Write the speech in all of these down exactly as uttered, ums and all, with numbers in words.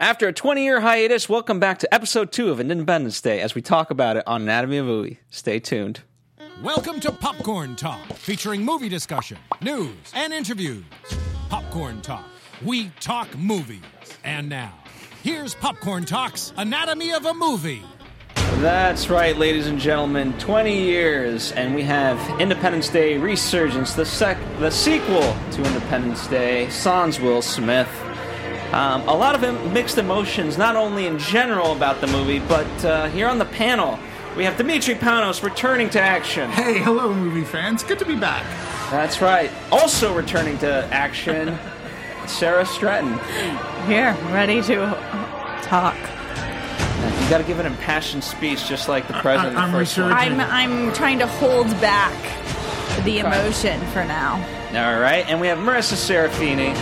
After a twenty-year hiatus, welcome back to episode two of Independence Day as we talk about it on Anatomy of a Movie. Stay tuned. Welcome to Popcorn Talk, featuring movie discussion, news, and interviews. Popcorn Talk. We talk movies. And now, here's Popcorn Talk's Anatomy of a Movie. That's right, ladies and gentlemen. twenty years, and we have Independence Day Resurgence, the sec- the sequel to Independence Day, sans Will Smith. Um, a lot of mixed emotions, not only in general about the movie, but uh, here on the panel, we have Dimitri Panos returning to action. Hey, hello, movie fans. Good to be back. That's right. Also returning to action, Sarah Stratton. Here, ready to talk. You got to give an impassioned speech, just like the president. I, I'm the first one. I'm I'm trying to hold back the emotion for now. All right, and we have Marissa Serafini.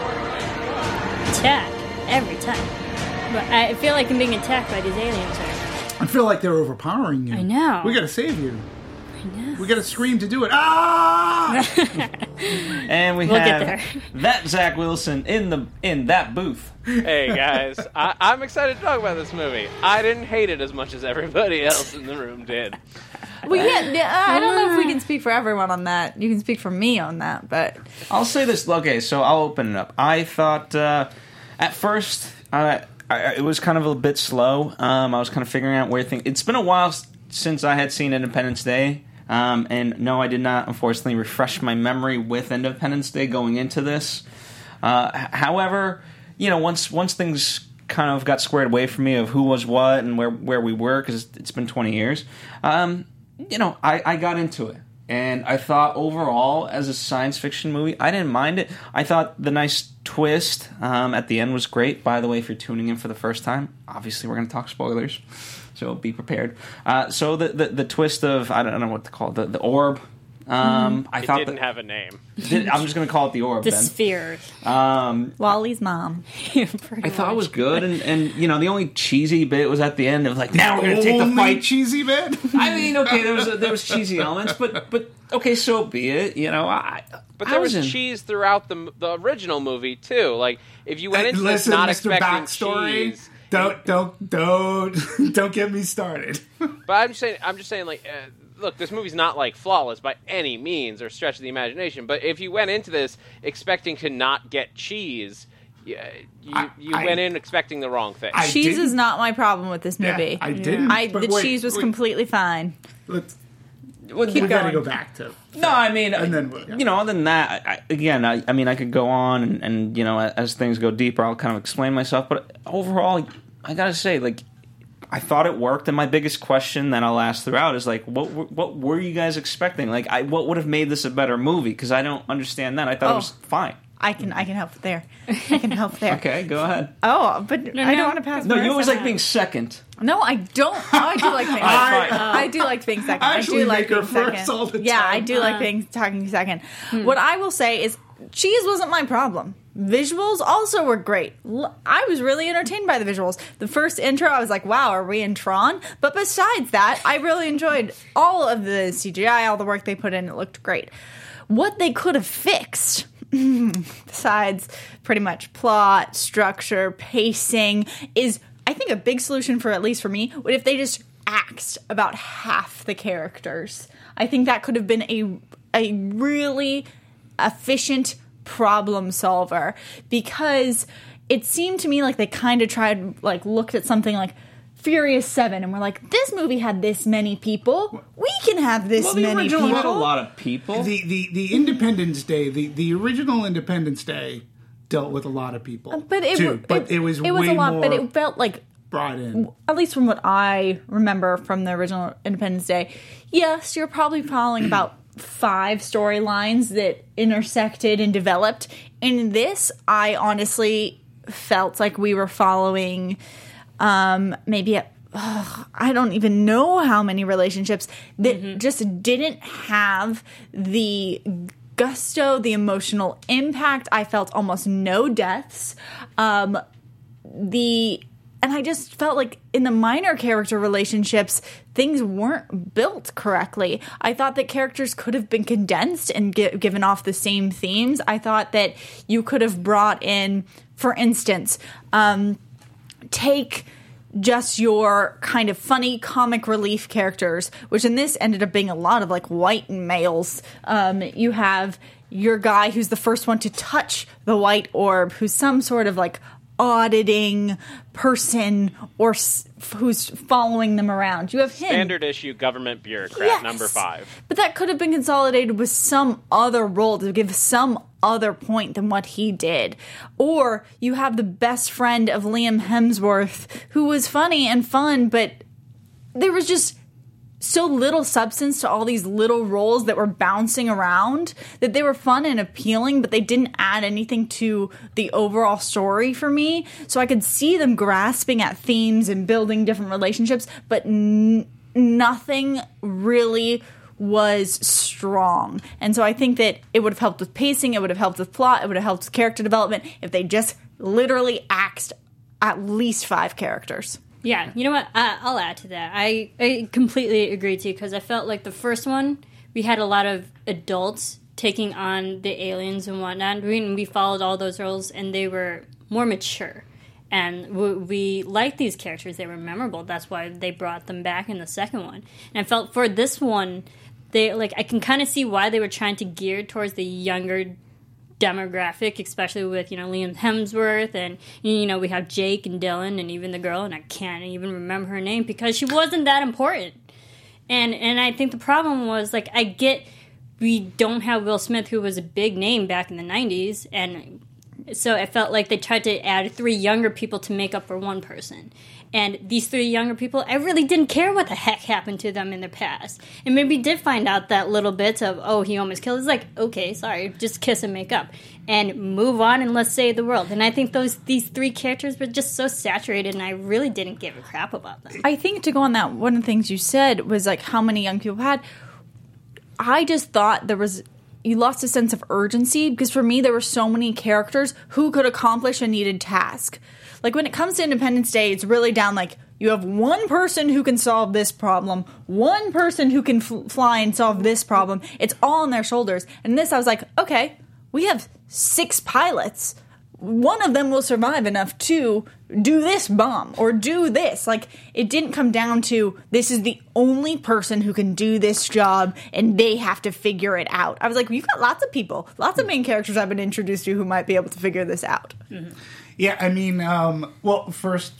Attack every time. But I feel like I'm being attacked by these aliens. I feel like they're overpowering you. I know. We gotta save you. I know. We gotta scream to do it. Ah! And we We'll have get there. that Zach Wilson in the in that booth. Hey guys, I, I'm excited to talk about this movie. I didn't hate it as much as everybody else in the room did. Well, yeah, yeah, I don't know if we can speak for everyone on that. You can speak for me on that, but I'll say this. Okay, so I'll open it up. I thought uh, at first uh, I, it was kind of a bit slow. Um, I was kind of figuring out where things. It's been a while s- since I had seen Independence Day, um, and no, I did not unfortunately refresh my memory with Independence Day going into this. Uh, h- however, you know, once once things kind of got squared away for me of who was what and where where we were, because it's been twenty years. Um, you know, I, I got into it. And I thought overall, as a science fiction movie, I didn't mind it. I thought the nice twist um, at the end was great. By the way, if you're tuning in for the first time, obviously we're going to talk spoilers, so be prepared. Uh, so the, the the twist of, I don't know what to call it, the, the orb. Um, I It thought didn't that, have a name. did, I'm just going to call it the orb The then. spheres. Um, Wally's mom. Pretty I thought it much. was good, and, and you know, the only cheesy bit was at the end of like, now we're going to take the Only fight. cheesy bit. I mean, okay, there was there was cheesy elements, but but okay, so be it. You know, I But I there was in- cheese throughout the the original movie too. Like if you went into this Listen, not Mister expecting Backstory. cheese, Don't don't don't don't get me started. but I'm just saying, I'm just saying, like, uh, look, this movie's not like flawless by any means or stretch of the imagination. But if you went into this expecting to not get cheese, you you, I- you I- went in expecting the wrong thing. I Cheese didn't- is not my problem with this Yeah, movie. I didn't. I, but the wait, cheese was wait, completely fine. Let's, well, we keep gotta going. go back to. No, I mean, And then what- yeah. you know, other than that, I, I- again, I, I mean, I could go on and, and you know, as things go deeper, I'll kind of explain myself. But overall, I gotta say, like, I thought it worked, and my biggest question that I'll ask throughout is like, what were- what were you guys expecting? Like, I what would have made this a better movie? Because I don't understand that. I thought Oh. it was fine. I can I can help there. I can help there. Okay, go ahead. Oh, but I no. don't want to pass. No, you Marissa always like back. being second. No, I don't. Oh, I do like being. I- second. I do like being second. I I actually do like make her being first second. all the Yeah, time. I do like being talking second. What I will say is, cheese wasn't my problem. Visuals also were great. L- I was really entertained by the visuals. The first intro, I was like, wow, are we in Tron? But besides that, I really enjoyed all of the C G I, all the work they put in. It looked great. What they could have fixed, besides pretty much plot, structure, pacing, is, I think, a big solution for, at least for me, would if they just axed about half the characters. I think that could have been a a really efficient problem solver, because it seemed to me like they kind of tried, like, looked at something like Furious seven and we're like, this movie had this many people, we can have this Well, the many original people. had a lot of people. The, the, the Independence Day, the, the original Independence Day dealt with a lot of people. but it, too, w- but it, was it was way a lot, more but it felt like, brought in. at least from what I remember from the original Independence Day, yes, you're probably following about five storylines that intersected and developed. In this, I honestly felt like we were following um, maybe a, ugh, I don't even know how many relationships that just didn't have the gusto, the emotional impact. I felt almost no deaths. Um, the and I just felt like in the minor character relationships, things weren't built correctly. I thought that characters could have been condensed and gi- given off the same themes. I thought that you could have brought in, for instance, um, take just your kind of funny comic relief characters, which in this ended up being a lot of like white males. Um, you have your guy who's the first one to touch the white orb, who's some sort of like auditing person or s- who's following them around. You have him. Standard issue government bureaucrat Yes. number five. But that could have been consolidated with some other role to give some other point than what he did. Or you have the best friend of Liam Hemsworth, who was funny and fun, but there was just so little substance to all these little roles that were bouncing around that they were fun and appealing, but they didn't add anything to the overall story for me. So I could see them grasping at themes and building different relationships, but n- nothing really was strong. And so I think that it would have helped with pacing, it would have helped with plot, it would have helped with character development if they just literally axed at least five characters. Yeah, you know what? I, I'll add to that. I, I completely agree too, because I felt like the first one, we had a lot of adults taking on the aliens and whatnot. We, we followed all those roles, and they were more mature. And we, we liked these characters. They were memorable. That's why they brought them back in the second one. And I felt for this one, they like I can kind of see why they were trying to gear towards the younger demographic, especially with, you know, Liam Hemsworth, and, you know, we have Jake and Dylan and even the girl, and I can't even remember her name because she wasn't that important. And and I think the problem was, like, I get we don't have Will Smith, who was a big name back in the nineties, and so I felt like they tried to add three younger people to make up for one person. And these three younger people, I really didn't care what the heck happened to them in the past. And maybe did find out that little bit of, oh, he almost killed. It's like, okay, sorry, just kiss and make up. And move on and let's save the world. And I think those these three characters were just so saturated, and I really didn't give a crap about them. I think to go on that, one of the things you said was like how many young people had. I just thought there was... You lost a sense of urgency because for me there were so many characters who could accomplish a needed task. Like when it comes to Independence Day, it's really down like you have one person who can solve this problem, one person who can fl- fly and solve this problem. It's all on their shoulders. And this I was like, okay, we have six pilots. One of them will survive enough to do this bomb or do this. Like, it didn't come down to this is the only person who can do this job and they have to figure it out. I was like, you've got lots of people, lots of main characters I've been introduced to who might be able to figure this out. Mm-hmm. Yeah, I mean, um, well, first,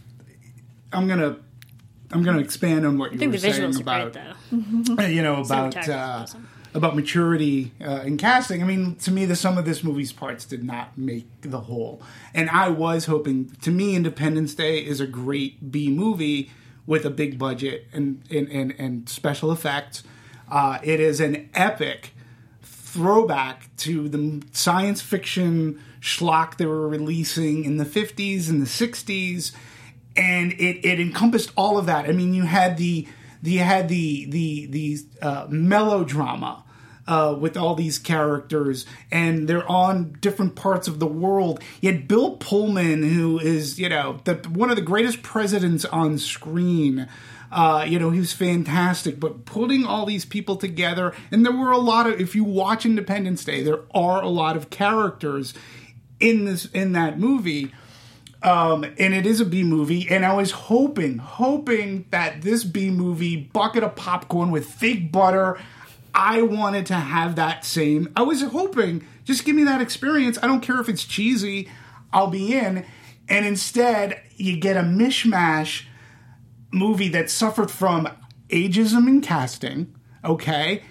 I'm gonna I'm gonna expand on what you I think were the saying visuals about, are great, though. you know, about Cinematography uh, awesome. about maturity uh, in casting. I mean, to me, the some of this movie's parts did not make the whole. And I was hoping, to me, Independence Day is a great B movie with a big budget and and, and, and special effects. Uh, it is an epic throwback to the science fiction schlock they were releasing in the fifties and the sixties. And it, it encompassed all of that. I mean, you had the you had the the the uh, melodrama uh, with all these characters, and they're on different parts of the world. You had Bill Pullman, who is, you know, the, one of the greatest presidents on screen. Uh, you know, he was fantastic. But putting all these people together, and there were a lot of. If you watch Independence Day, there are a lot of characters in this in that movie. Um, and it is a B movie, and I was hoping, hoping that this B movie, bucket of popcorn with fake butter, I wanted to have that same. I was hoping, just give me that experience. I don't care if it's cheesy, I'll be in. And instead, you get a mishmash movie that suffered from ageism in casting, okay?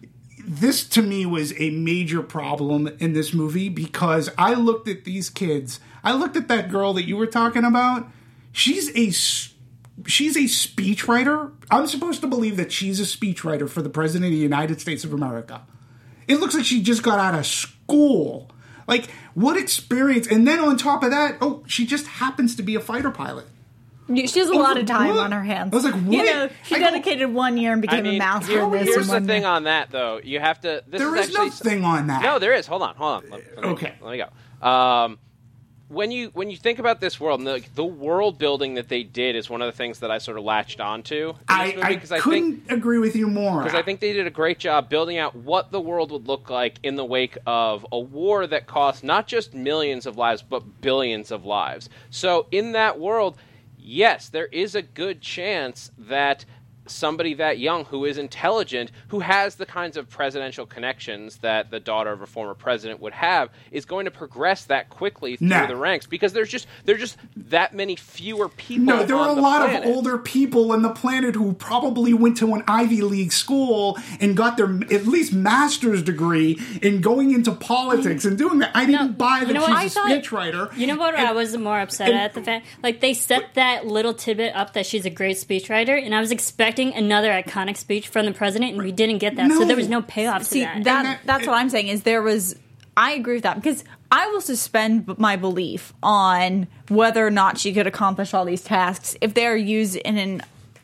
This, to me, was a major problem in this movie because I looked at these kids. I looked at that girl that you were talking about. She's a she's a speechwriter. I'm supposed to believe that she's a speechwriter for the President of the United States of America. It looks like she just got out of school. Like, what experience? And then on top of that, oh, she just happens to be a fighter pilot. She has a I was lot like, of time what? on her hands. I was like, what? You know, she I go- dedicated one year and became I mean, a master here- in this. here's in the one thing year. on that, though. You have to. This There is, is actually no thing on that. No, there is. Hold on, hold on. Let, let me, Okay. let me go. Um, when you when you think about this world, and the, the world building that they did is one of the things that I sort of latched onto. in this I, movie, I 'cause I couldn't think, agree with you more. Because I think they did a great job building out what the world would look like in the wake of a war that cost not just millions of lives, but billions of lives. So in that world, yes, there is a good chance that somebody that young who is intelligent, who has the kinds of presidential connections that the daughter of a former president would have, is going to progress that quickly through No. the ranks because there's just there's just that many fewer people. No, there on are a the lot planet. of older people on the planet who probably went to an Ivy League school and got their at least master's degree in going into politics and doing that. I didn't buy that you know what? I she's a thought- speechwriter. You know what? And- I was more upset and- at the fact, like they set that little tidbit up that she's a great speechwriter, and I was expecting another iconic speech from the president, and we didn't get that. No. So there was no payoff See, to that. that, that- that's what I'm saying is there was. I agree with that because I will suspend my belief on whether or not she could accomplish all these tasks if they are used in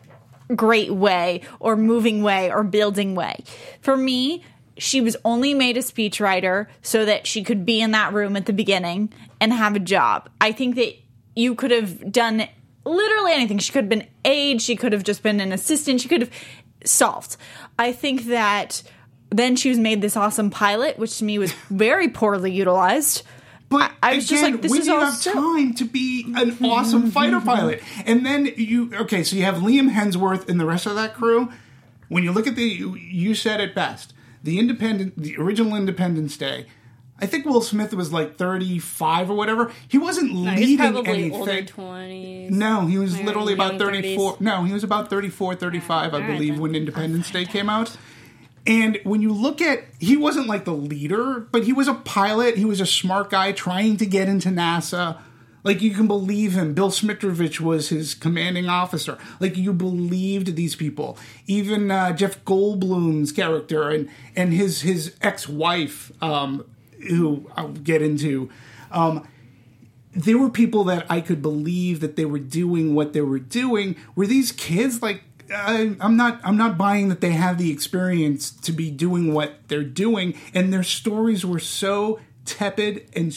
a great way or moving way or building way. For me, she was only made a speechwriter so that she could be in that room at the beginning and have a job. I think that you could have done literally anything. She could have been aide. She could have just been an assistant. She could have solved. I think that then she was made this awesome pilot, which to me was very poorly utilized. But I, I was again, just like, this when is you all have so- time to be an awesome fighter pilot, and then you okay, so you have Liam Hemsworth and the rest of that crew. When you look at the, you, you said it best. The independent, the original Independence Day. I think Will Smith was like thirty-five or whatever. He wasn't No, he's leading probably anything. older twenties. No, he was Maybe literally about young thirty-four. thirties. No, he was about thirty-four, thirty-five, I All right, believe, then. when Independence Day came out. And when you look at, he wasn't like the leader, but he was a pilot. He was a smart guy trying to get into NASA. Like, you can believe him. Bill Smitrovich was his commanding officer. Like, you believed these people. Even uh, Jeff Goldblum's character and, and his, his ex-wife, um, who I'll get into, um, there were people that I could believe that they were doing what they were doing. Were these kids like, I, I'm not. I'm not buying that they have the experience to be doing what they're doing, and their stories were so tepid and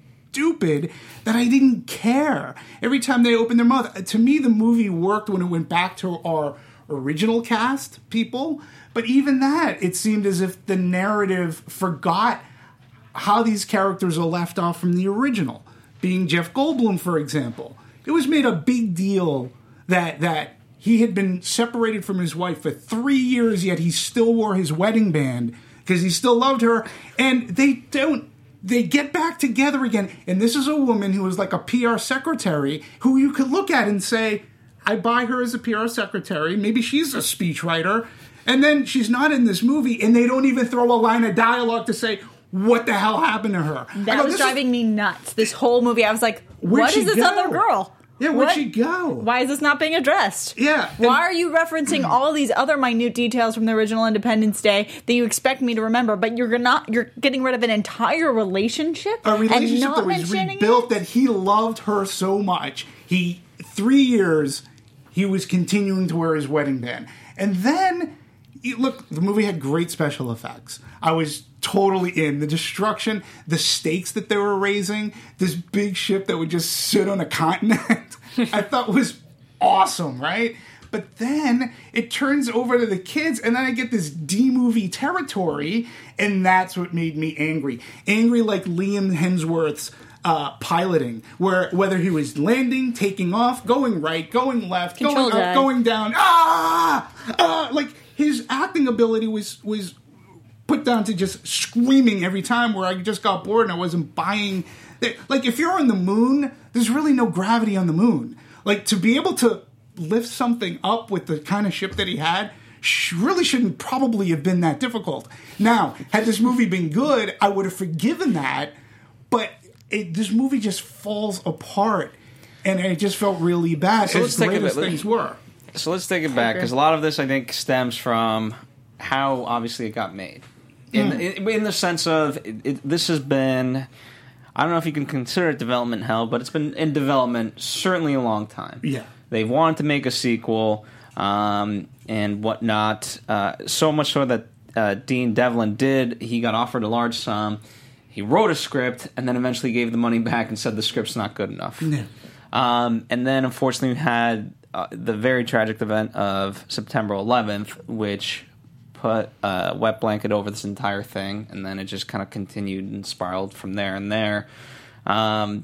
stupid that I didn't care. Every time they opened their mouth, to me, the movie worked when it went back to our original cast people. But even that, it seemed as if the narrative forgot how these characters are left off from the original. Being Jeff Goldblum, for example, it was made a big deal that that. He had been separated from his wife for three years, yet he still wore his wedding band because he still loved her. And they don't, they get back together again. And this is a woman who is like a P R secretary who you could look at and say, I buy her as a P R secretary. Maybe she's a speechwriter. And then she's not in this movie, and they don't even throw a line of dialogue to say, what the hell happened to her? That I go, was "This is- driving me nuts. This whole movie, I was like, Where'd what she is this go? other girl? Yeah, where'd What? she go? Why is this not being addressed? Yeah, Why and- are you referencing all these other minute details from the original Independence Day that you expect me to remember, but you're not? You're getting rid of an entire relationship, A relationship and not that was mentioning rebuilt it? that he loved her so much. He three years he was continuing to wear his wedding band, and then you, look, the movie had great special effects. I was totally in the destruction, the stakes that they were raising, this big ship that would just sit on a continent. I thought was awesome, right? But then it turns over to the kids, and then I get this D-movie territory, and that's what made me angry. Angry like Liam Hemsworth's uh, piloting, where whether he was landing, taking off, going right, going left, Control going up, dive. going down, ah, ah, like his acting ability was was put down to just screaming every time, where I just got bored and I wasn't buying. That. Like, if you're on the moon, there's really no gravity on the moon. Like, to be able to lift something up with the kind of ship that he had sh- really shouldn't probably have been that difficult. Now, had this movie been good, I would have forgiven that, but it, this movie just falls apart, and it just felt really bad, So as let's take great a as bit- things were. So let's take it back, because a lot of this, I think, stems from how obviously it got made. In, Hmm. in, in the sense of, it, it, this has been, I don't know if you can consider it development hell, but it's been in development certainly a long time. Yeah. They've wanted to make a sequel um, and whatnot, uh, so much so that uh, Dean Devlin did. He got offered a large sum. He wrote a script and then eventually gave the money back and said the script's not good enough. Yeah. Um, and then, unfortunately, we had uh, the very tragic event of September eleventh, which put a wet blanket over this entire thing, and then it just kind of continued and spiraled from there and there. Um,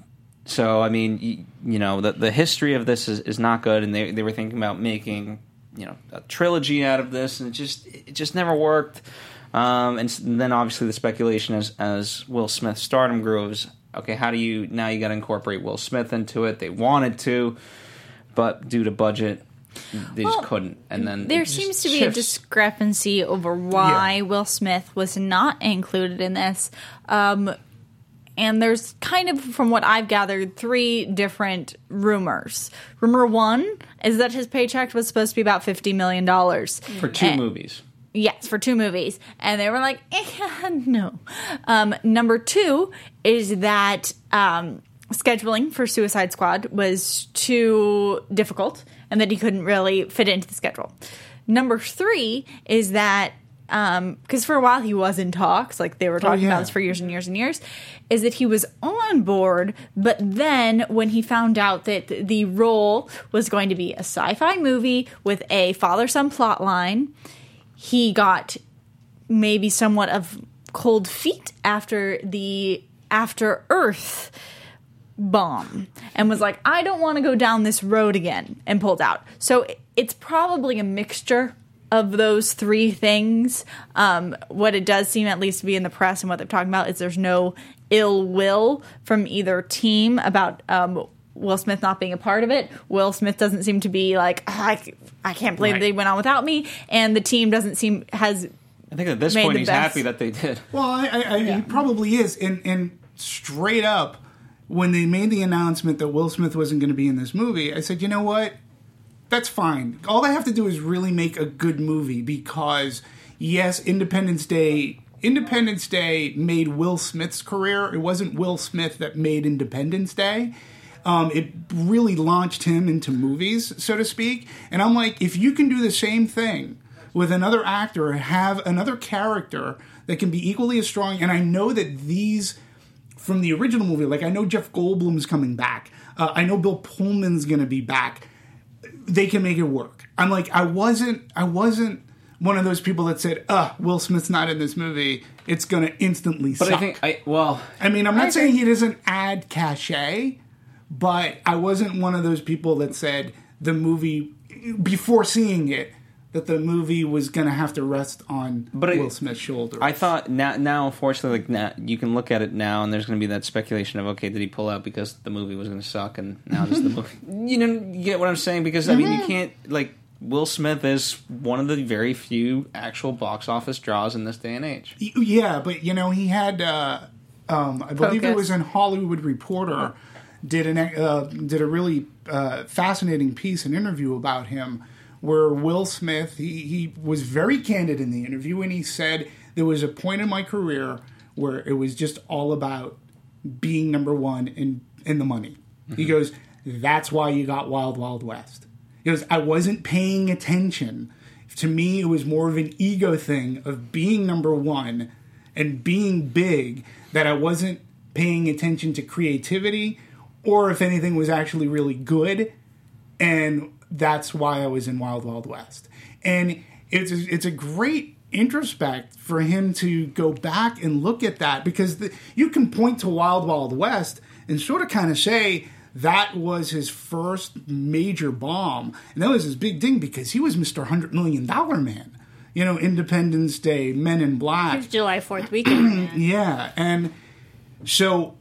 So, I mean, you, you know, the the history of this is, is not good, and they they were thinking about making, you know, a trilogy out of this, and it just it just never worked. Um, and then obviously the speculation as as Will Smith's stardom grew was, okay, how do you now you got to incorporate Will Smith into it? They wanted to, but due to budget, they well, just couldn't. And then there seems to be shifts. a discrepancy over why Yeah. Will Smith was not included in this. Um, and there's kind of, from what I've gathered, three different rumors. Rumor one is that his paycheck was supposed to be about fifty million dollars. for two And- movies. Yes, for two movies. And they were like, eh, no. Um, number two is that um, scheduling for Suicide Squad was too difficult and that he couldn't really fit into the schedule. Number three is that, because for a while he was in talks, like they were talking yeah. about this for years and years and years, is that he was on board, but then when he found out that the role was going to be a sci-fi movie with a father-son plot line, he got maybe somewhat of cold feet after the After Earth bomb and was like, I don't want to go down this road again, and pulled out. So it's probably a mixture of those three things. Um, what it does seem, at least to be in the press and what they're talking about, is there's no ill will from either team about um, Will Smith not being a part of it. Will Smith doesn't seem to be like, oh, I, I can't believe Right. they went on without me, and the team doesn't seem has. I think at this made point the he's best. happy that they did. Well, I, I, I, he probably is. And, and straight up, when they made the announcement that Will Smith wasn't going to be in this movie, I said, you know what? That's fine. All they have to do is really make a good movie, because, yes, Independence Day... Independence Day made Will Smith's career. It wasn't Will Smith that made Independence Day. Um, it really launched him into movies, so to speak. And I'm like, if you can do the same thing with another actor, have another character that can be equally as strong, and I know that these, from the original movie, like I know Jeff Goldblum's coming back. Uh, I know Bill Pullman's going to be back. They can make it work. I'm like, I wasn't, I wasn't one of those people that said, uh, Will Smith's not in this movie, it's going to instantly But suck. I think, I well... I mean, I'm not I saying agree. he doesn't add cachet, but I wasn't one of those people that said the movie, before seeing it, that the movie was going to have to rest on But I- Will Smith's shoulder. I thought now, now unfortunately, like now, you can look at it now, and there's going to be that speculation of, okay, did he pull out because the movie was going to suck, and now just the movie. You know, you get what I'm saying? Because I mean, you can't like Will Smith is one of the very few actual box office draws in this day and age. Yeah, but you know, he had, uh, um, I believe it Focus. was in Hollywood Reporter, did an uh, did a really uh, fascinating piece, an interview about him, where Will Smith, he, he was very candid in the interview, and he said, there was a point in my career where it was just all about being number one in, in the money. Mm-hmm. He goes, that's why you got Wild Wild West. He goes, I wasn't paying attention. To me, it was more of an ego thing of being number one and being big, that I wasn't paying attention to creativity or if anything was actually really good. And that's why I was in Wild Wild West. And it's a, it's a great introspect for him to go back and look at that, because the, you can point to Wild Wild West and sort of kind of say that was his first major bomb. And that was his big thing, because he was Mister one hundred million dollars Man. You know, Independence Day, Men in Black. It was July fourth weekend. Man. Yeah, and so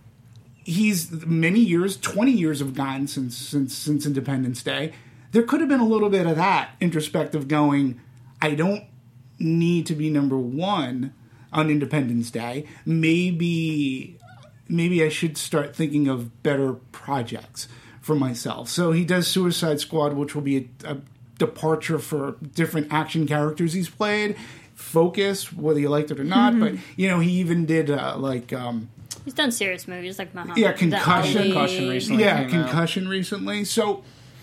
he's many years, twenty years have gone since since since Independence Day. There could have been a little bit of that introspective going, I don't need to be number one on Independence Day. Maybe maybe I should start thinking of better projects for myself. So he does Suicide Squad, which will be a, a departure for different action characters he's played. Focus, whether you liked it or not, Mm-hmm. but you know, he even did uh, like um, He's done serious movies like Muhammad. Yeah, the Concussion. Ali. Concussion recently. yeah, came out. concussion recently. So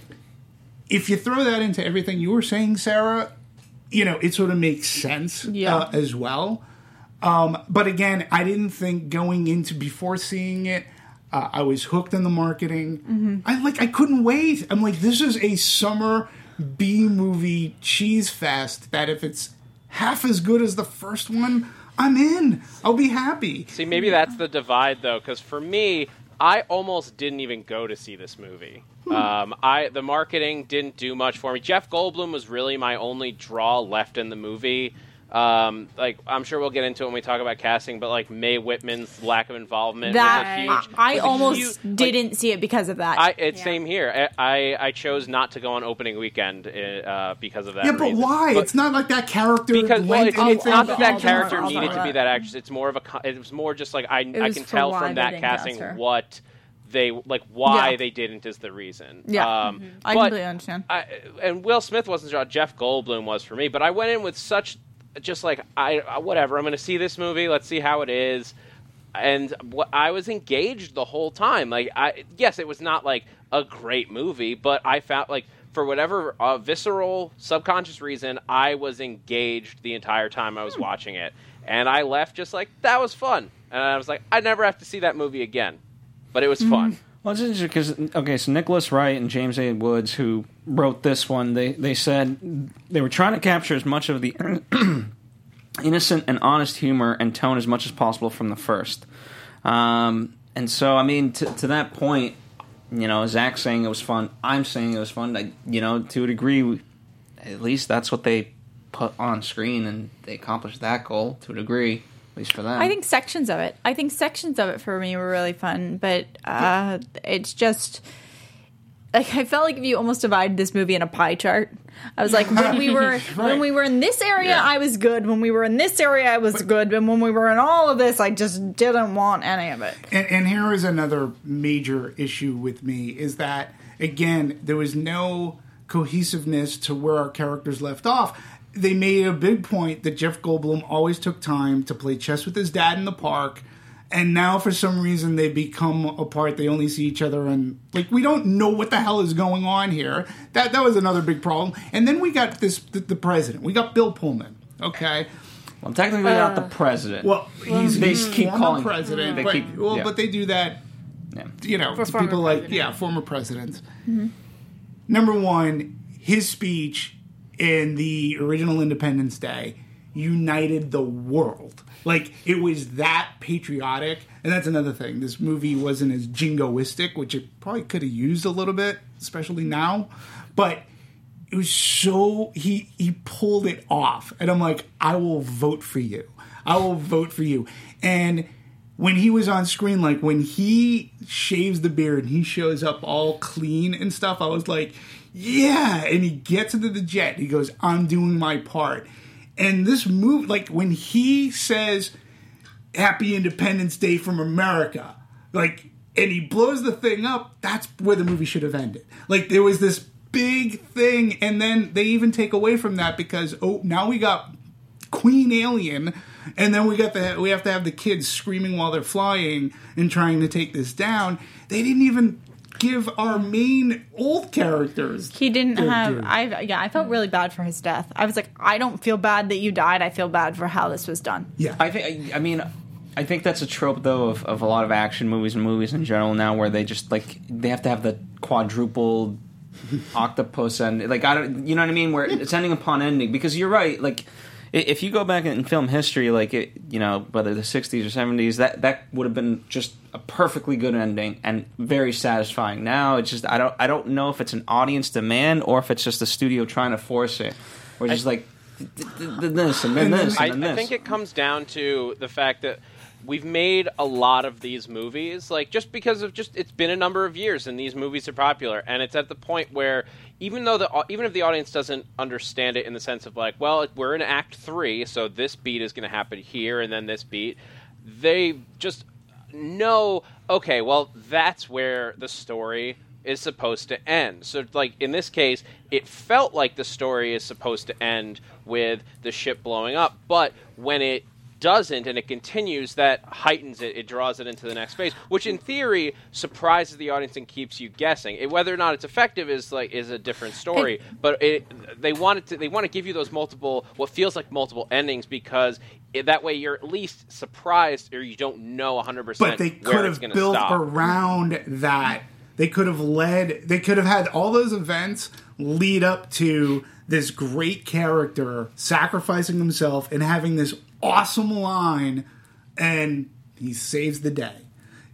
if you throw that into everything you were saying, Sarah, you know, it sort of makes sense Yeah. uh, as well. Um, but again, I didn't think going into before seeing it, uh, I was hooked in the marketing. Mm-hmm. I like I couldn't wait. I'm like, this is a summer B movie cheese fest that if it's half as good as the first one, I'm in. I'll be happy. See, maybe that's the divide, though, because for me, I almost didn't even go to see this movie. Um, I the marketing didn't do much for me. Jeff Goldblum was really my only draw left in the movie. Um, like I'm sure we'll get into it when we talk about casting, but like Mae Whitman's lack of involvement That was a huge. I was a almost huge, didn't like, see it because of that. I it's Yeah. same here. I I chose not to go on opening weekend uh, because of that. Yeah, but reason. why? But- it's not like that character. because well, lent it's, it's anything not to that that all character the- needed to be that actress. It's more of a. co- It was more just like I I was can for tell why from they that didn't cast casting her. what they like why Yeah. they didn't is the reason. Yeah. um, I but completely understand. I, and Will Smith wasn't sure. Jeff Goldblum was for me, but I went in with such just like I I- whatever. I'm going to see this movie. Let's see how it is. And what I was engaged the whole time. Like I yes, it was not like a great movie, but I found like for whatever uh, visceral subconscious reason, I was engaged the entire time I was watching it. And I left just like that was fun. And I was like I never have to see that movie again. But it was fun. Well, it's interesting because okay, so Nicholas Wright and James A. Woods, who wrote this one, they they said they were trying to capture as much of the innocent and honest humor and tone as much as possible from the first. Um, and so, I mean, to, to that point, you know, Zach's saying it was fun. I'm saying it was fun. Like, you know, to a degree, at least that's what they put on screen, and they accomplished that goal to a degree. At least for them. I think sections of it. I think sections of it for me were really fun, but uh, it's just like I felt like if you almost divided this movie in a pie chart. I was like, when we were when we were in this area, Yeah. I was good. When we were in this area, I was good. And when we were in all of this, I just didn't want any of it. And, and here is another major issue with me is that, again, there was no cohesiveness to where our characters left off. They made a big point that Jeff Goldblum always took time to play chess with his dad in the park, and now for some reason they become apart. They only see each other, and like we don't know what the hell is going on here. That that was another big problem. And then we got this the, the president. We got Bill Pullman. Okay. well, technically not the president. Well, he's They the keep former calling- president, they but, keep- well, yeah. but they do that, yeah. you know, For to former people like president. yeah, former presidents. Number one, his speech in the original Independence Day united the world. Like it was that patriotic, and that's another thing. This movie wasn't as jingoistic, which it probably could have used a little bit, especially now, but. It was so he he pulled it off, and I'm like, I will vote for you. I will vote for you. And when he was on screen, like when he shaves the beard and he shows up all clean and stuff, I was like, yeah. And he gets into the jet. He goes, I'm doing my part. And this move, like when he says, "Happy Independence Day from America," like, and he blows the thing up. That's where the movie should have ended. Like there was this big thing, and then they even take away from that because oh, now we got Queen Alien, and then we got the we have to have the kids screaming while they're flying and trying to take this down. They didn't even give our main old characters. He didn't their have. due. I yeah. I felt really bad for his death. I was like, I don't feel bad that you died. I feel bad for how this was done. Yeah, I think. I mean, I think that's a trope though of, of a lot of action movies and movies in general now, where they just like they have to have the quadruple octopus and like I don't, you know what I mean? Where it's ending upon ending because you're right. Like i- if you go back in film history, like it, you know, whether the sixties or seventies, that that would have been just a perfectly good ending and very satisfying. Now it's just I don't I don't know if it's an audience demand or if it's just the studio trying to force it. We're just like th- th- th- this and then this I, and then I this. think it comes down to the fact that we've made a lot of these movies, like just because of just it's been a number of years and these movies are popular, and it's at the point where even though the even if the audience doesn't understand it in the sense of like, well, we're in Act Three, so this beat is going to happen here and then this beat, they just know, okay, well, that's where the story is supposed to end. So, like, in this case, it felt like the story is supposed to end with the ship blowing up, but when it doesn't and it continues, that heightens it, it draws it into the next phase, which in theory surprises the audience and keeps you guessing. It, whether or not it's effective is like is a different story, but it, they want it to, they want to give you those multiple, what feels like multiple endings, because it, that way you're at least surprised or you don't know one hundred percent but they where could it's have going to built stop. around that. They could have led. They could have had all those events lead up to this great character sacrificing himself and having this awesome line, and he saves the day.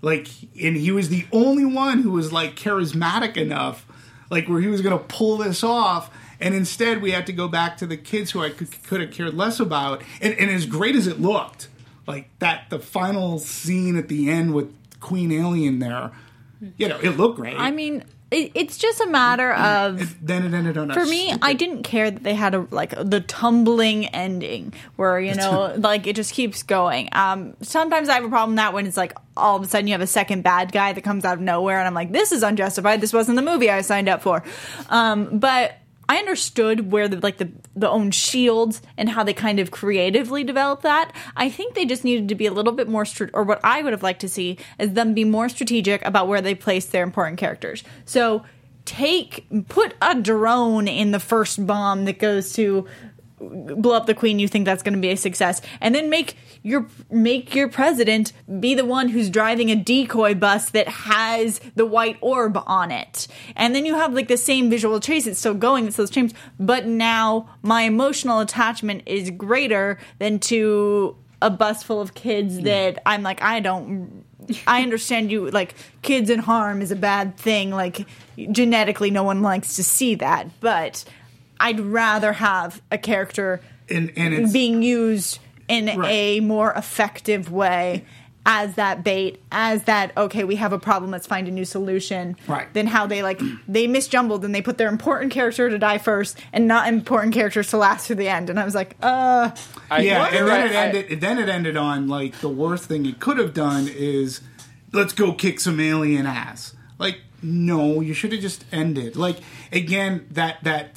Like, and he was the only one who was like charismatic enough, like where he was going to pull this off. And instead, we had to go back to the kids who I could, could have cared less about. And, and as great as it looked, like that, the final scene at the end with Queen Alien there, you know, it looked great. I mean, it, it's just a matter of. It, then it ended on a For me, stupid- I didn't care that they had a like the tumbling ending where you know like it just keeps going. Um, sometimes I have a problem with that when it's like all of a sudden you have a second bad guy that comes out of nowhere, and I'm like, this is unjustified. This wasn't the movie I signed up for. Um, but I understood where the like the the own shields and how they kind of creatively developed that. I think they just needed to be a little bit more, str- or what I would have liked to see is them be more strategic about where they place their important characters. So take put a drone in the first bomb that goes to blow up the queen. You think that's going to be a success, and then make your make your president be the one who's driving a decoy bus that has the white orb on it, and then you have like the same visual chase. It's still going, it's those changed, but now my emotional attachment is greater than to a bus full of kids that I'm like, I don't I understand you, like, kids in harm is a bad thing, like genetically no one likes to see that, but I'd rather have a character and, and it's, being used in right. a more effective way as that bait, as that, okay, we have a problem, let's find a new solution, right. than how they, like, they misjumbled and they put their important character to die first and not important characters to last to the end. And I was like, uh... I, yeah, and then it, I, ended, then it ended on, like, the worst thing it could have done is, let's go kick some alien ass. Like, no, you should have just ended. Like, again, that... that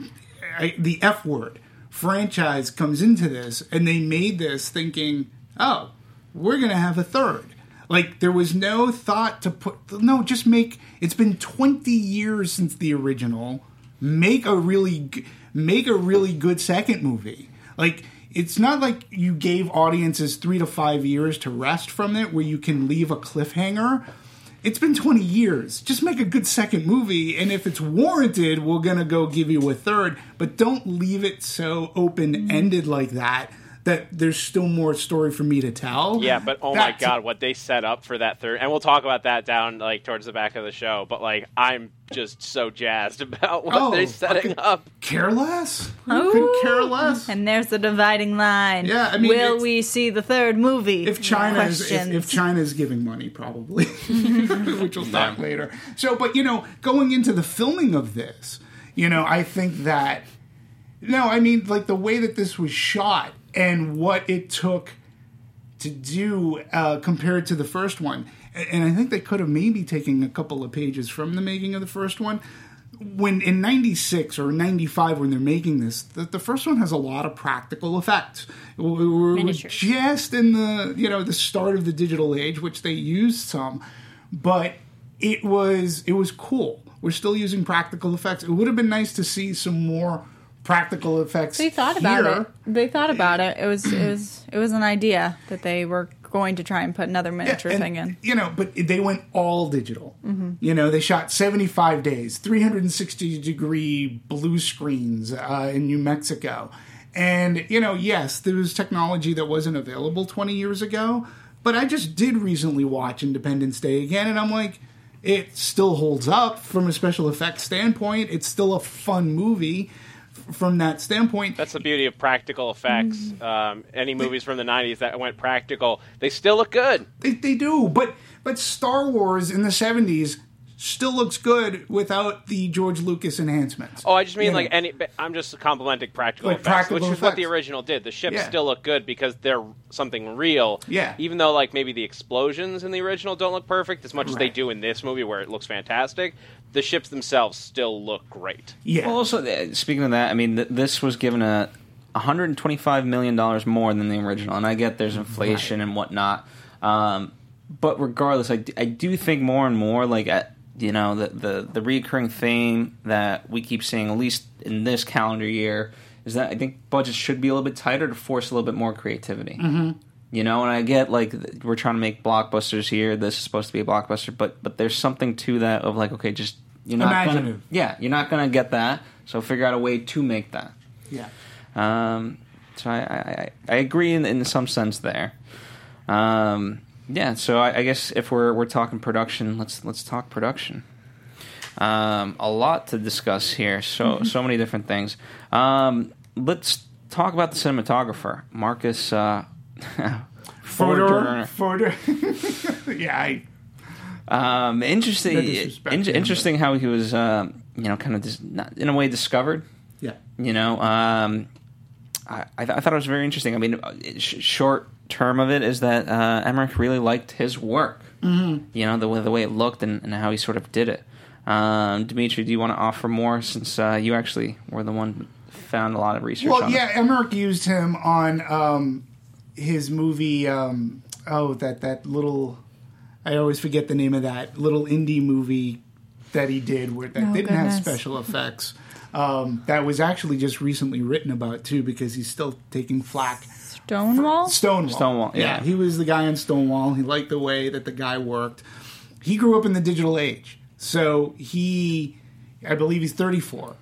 I, the F word franchise comes into this, and they made this thinking, oh, we're going to have a third. Like, there was no thought to put, no, just make, it's been twenty years since the original, make a really, make a really good second movie. Like, it's not like you gave audiences three to five years to rest from it, where you can leave a cliffhanger. It's been twenty years. Just make a good second movie, and if it's warranted, we're going to go give you a third. But don't leave it so open-ended like that, that there's still more story for me to tell. Yeah, but oh That's, my god, what they set up for that third, and we'll talk about that down like towards the back of the show, but like I'm just so jazzed about what oh, they're setting up. Care less? Ooh. Couldn't care less? And there's the dividing line. Yeah, I mean, will it's- we see the third movie? If China is, if, Questions. if China is giving money, probably, which we'll talk later. So, but you know, going into the filming of this, you know, I think that no, I mean, like the way that this was shot and what it took to do uh, compared to the first one, and I think they could have maybe taken a couple of pages from the making of the first one. When in ninety-six or ninety-five, when they're making this, the, the first one has a lot of practical effects. We were Miniatures. just in the you know the start of the digital age, which they used some, but it was it was cool. We're still using practical effects. It would have been nice to see some more practical effects. They thought about here. it. They thought about it. It was it was it was an idea that they were going to try and put another miniature and, thing in. You know, but they went all digital. Mm-hmm. You know, they shot seventy-five days, three hundred sixty degree blue screens uh, in New Mexico. And, you know, yes, there was technology that wasn't available twenty years ago, but I just did recently watch Independence Day again, and I'm like, it still holds up from a special effects standpoint. It's still a fun movie from that standpoint. That's the beauty of practical effects. Um, any movies from the nineties that went practical, they still look good. They, they do, but but Star Wars in the seventies still looks good without the George Lucas enhancements. Oh, I just mean You like know? any. I'm just complimenting practical Like effects, practical which is what the effects. original did. The ships Yeah. still look good because they're something real. Yeah. Even though like maybe the explosions in the original don't look perfect as much as they Right. do in this movie, where it looks fantastic, the ships themselves still look great. Yeah. Well, also, uh, speaking of that, I mean, th- this was given a one hundred twenty-five million dollars more than the original, and I get there's inflation and whatnot. Um, but regardless, I, d- I do think more and more, like, at, you know, the, the, the reoccurring theme that we keep seeing, at least in this calendar year, is that I think budgets should be a little bit tighter to force a little bit more creativity. Mm-hmm. You know, and I get, like, th- we're trying to make blockbusters here. This is supposed to be a blockbuster, but but there's something to that of, like, okay, just... You're not gonna, Imaginative. yeah, you're not going to get that, so figure out a way to make that. Yeah. Um, so I, I, I I agree in, in some sense there. Um, yeah, so I, I guess if we're we're talking production, let's let's talk production. Um, a lot to discuss here. So mm-hmm. so many different things. Um, let's talk about the cinematographer, Marcus uh, Fodor. Fodor. yeah, I. Um, interesting. In, interesting how he was, uh, you know, kind of dis- not, in a way discovered. Yeah. You know, um, I I, th- I thought it was very interesting. I mean, sh- short term of it is that uh, Emmerich really liked his work. Mm-hmm. You know, the way the way it looked and, and how he sort of did it. Um, Dimitri, do you want to offer more since uh, you actually were the one who found a lot of research well, on yeah, it? Emmerich used him on um, his movie, um, oh, that, that little, I always forget the name of that, little indie movie that he did where that oh, didn't goodness. have special effects. Um, that was actually just recently written about, too, because he's still taking flack. Stonewall? Stonewall. Stonewall, yeah. yeah. He was the guy on Stonewall. He liked the way that the guy worked. He grew up in the digital age. So he, I believe he's thirty-four.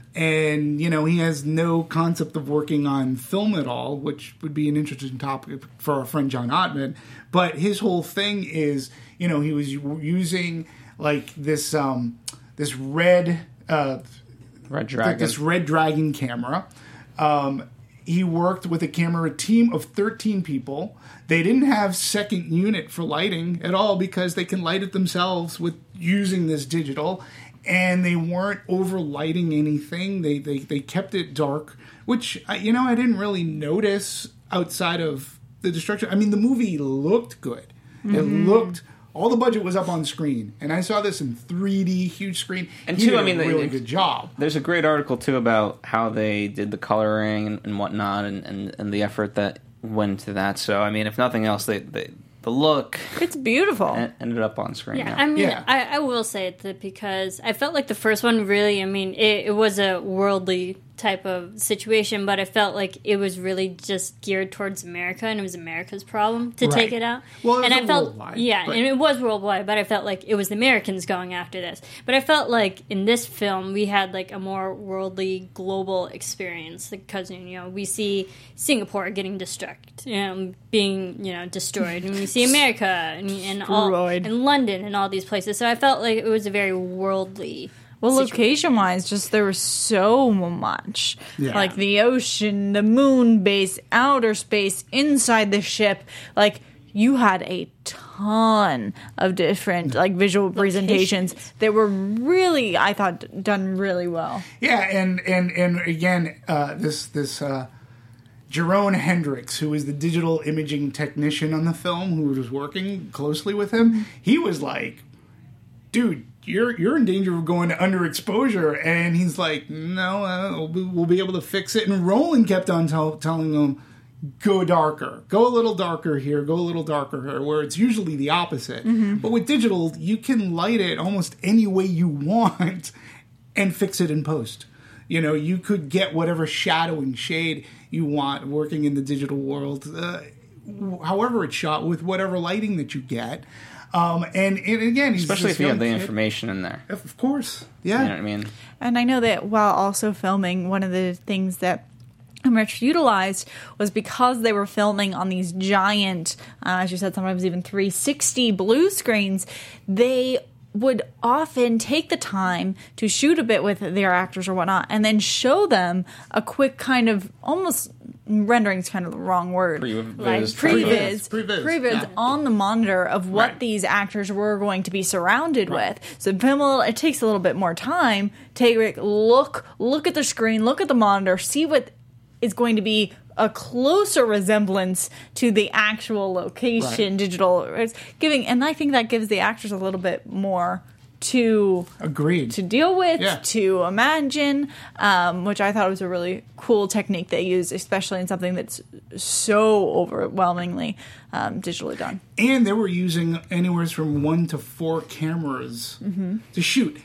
And, you know, he has no concept of working on film at all, which would be an interesting topic for our friend John Ottman. But his whole thing is, you know, he was using, like, this um, this red... Uh, Red Dragon. This Red Dragon camera. Um, he worked with a camera team of thirteen people. They didn't have second unit for lighting at all because they can light it themselves with using this digital, and they weren't over lighting anything. They they they kept it dark, which you know I didn't really notice outside of the destruction. I mean, the movie looked good. Mm-hmm. It looked. All the budget was up on screen, and I saw this in three D, huge screen. And he two, did I mean, a really they, good job. There's a great article too about how they did the coloring and, and whatnot, and, and, and the effort that went to that. So, I mean, if nothing else, they, they the look it's beautiful ended up on screen. Yeah, yeah. I mean, Yeah. I, I will say it that because I felt like the first one really, I mean, it, it was a worldly type of situation, but I felt like it was really just geared towards America, and it was America's problem to Right. take it out. Well, it was and a I felt, worldwide, yeah, but- and it was worldwide, but I felt like it was the Americans going after this. But I felt like in this film we had like a more worldly, global experience because you know we see Singapore getting destructed, you know, being you know destroyed, and we see America and, and all Destroyed. and London and all these places. So I felt like it was a very worldly. Well, situation. location wise, just there was so much. Yeah. Like the ocean, the moon base, outer space, inside the ship. Like you had a ton of different like visual presentations that were really, I thought, done really well. Yeah, and and and again, uh, this this uh, Jerome Hendricks, who is the digital imaging technician on the film, who was working closely with him, he was like, "Dude, you're you're in danger of going to underexposure," and he's like, "No, uh, we'll, we'll be able to fix it." And Roland kept on tell, telling him, "Go darker, go a little darker here, go a little darker here," where it's usually the opposite. Mm-hmm. But with digital, you can light it almost any way you want and fix it in post. You know, you could get whatever shadowing shade you want working in the digital world, uh, however it's shot, with whatever lighting that you get. Um, and, and again, he's Especially this if you have young the kid. information in there. Of course, yeah. You know what I mean? And I know that while also filming, one of the things that Emmerich utilized was because they were filming on these giant, uh, as you said, sometimes even three sixty blue screens, they would often take the time to shoot a bit with their actors or whatnot and then show them a quick kind of almost rendering is kind of the wrong word. Previs. Like Previs, previs, previs, previs yeah. on the monitor of what Right. these actors were going to be surrounded Right. with. So film a little, it takes a little bit more time. Take like, look, look at the screen, look at the monitor, see what is going to be a closer resemblance to the actual location, Right. digital. It's giving, and I think that gives the actors a little bit more to Agreed. to deal with, Yeah. to imagine, um, which I thought was a really cool technique they use, especially in something that's so overwhelmingly um, digitally done. And they were using anywhere from one to four cameras Mm-hmm. to shoot.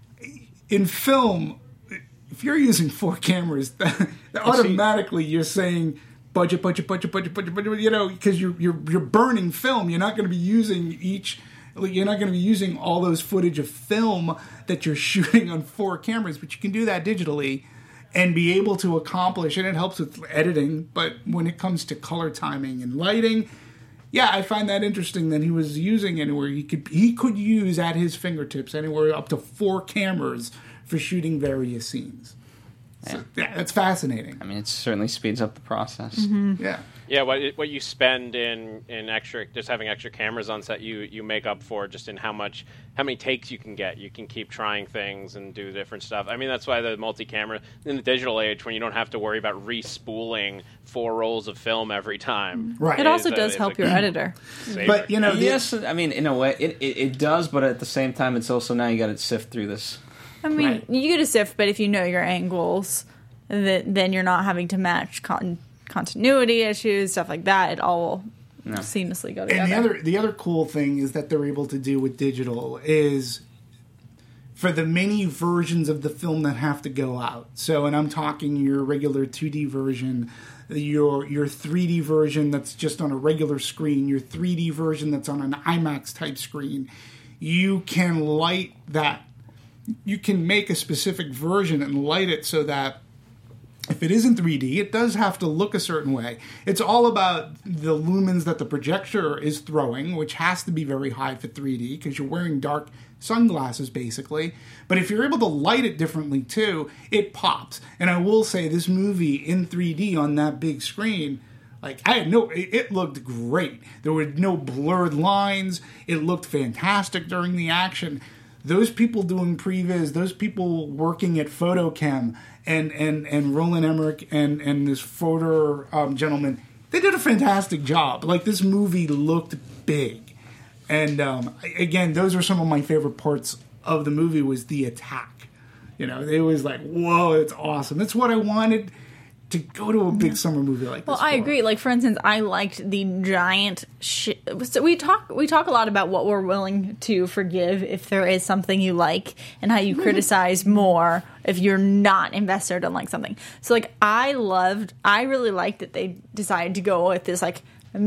In film, if you're using four cameras, that, that automatically you're saying budget, budget, budget, budget, budget, budget. You know, because you're you're you're burning film. You're not going to be using each. You're not going to be using all those footage of film that you're shooting on four cameras, but you can do that digitally and be able to accomplish. And it helps with editing, but when it comes to color timing and lighting, yeah, I find that interesting that he was using anywhere he could he could use at his fingertips anywhere up to four cameras for shooting various scenes. So, yeah, yeah that's fascinating. I mean, it certainly speeds up the process. Mm-hmm. Yeah. Yeah, what what you spend in, in extra just having extra cameras on set, you, you make up for just in how much how many takes you can get. You can keep trying things and do different stuff. I mean, that's why the multi-camera in the digital age, when you don't have to worry about re-spooling four rolls of film every time. Right. It also is a- does is help a your editor. saver. But, you know, the- Yes, I mean, in a way, it, it, it does, but at the same time, it's also now you got to sift through this. I mean, Right. you get a sift, but if you know your angles, th- then you're not having to match con- continuity issues, stuff like that. It all will seamlessly go together. And the other the other cool thing is that they're able to do with digital is for the many versions of the film that have to go out. So, and I'm talking your regular two D version, your your three D version that's just on a regular screen, your three D version that's on an IMAX type screen. You can light that. You can make a specific version and light it so that if it isn't three D, it does have to look a certain way. It's all about the lumens that the projector is throwing, which has to be very high for three D because you're wearing dark sunglasses, basically. But if you're able to light it differently, too, it pops. And I will say, this movie in three D on that big screen, like, I had no... It, it looked great. There were no blurred lines. It looked fantastic during the action. Those people doing previs, those people working at Photochem, and and and Roland Emmerich and and this photo um, gentleman, they did a fantastic job. Like, this movie looked big, and um, again, those are some of my favorite parts of the movie. Was the attack. You know, it was like, whoa, it's awesome. That's what I wanted to go to a big summer movie like Well, this. I for. agree. Like, for instance, I liked the giant shi So we talk we talk a lot about what we're willing to forgive if there is something you like, and how you criticize more if you're not invested in like something. So, like, I loved, I really liked that they decided to go with this like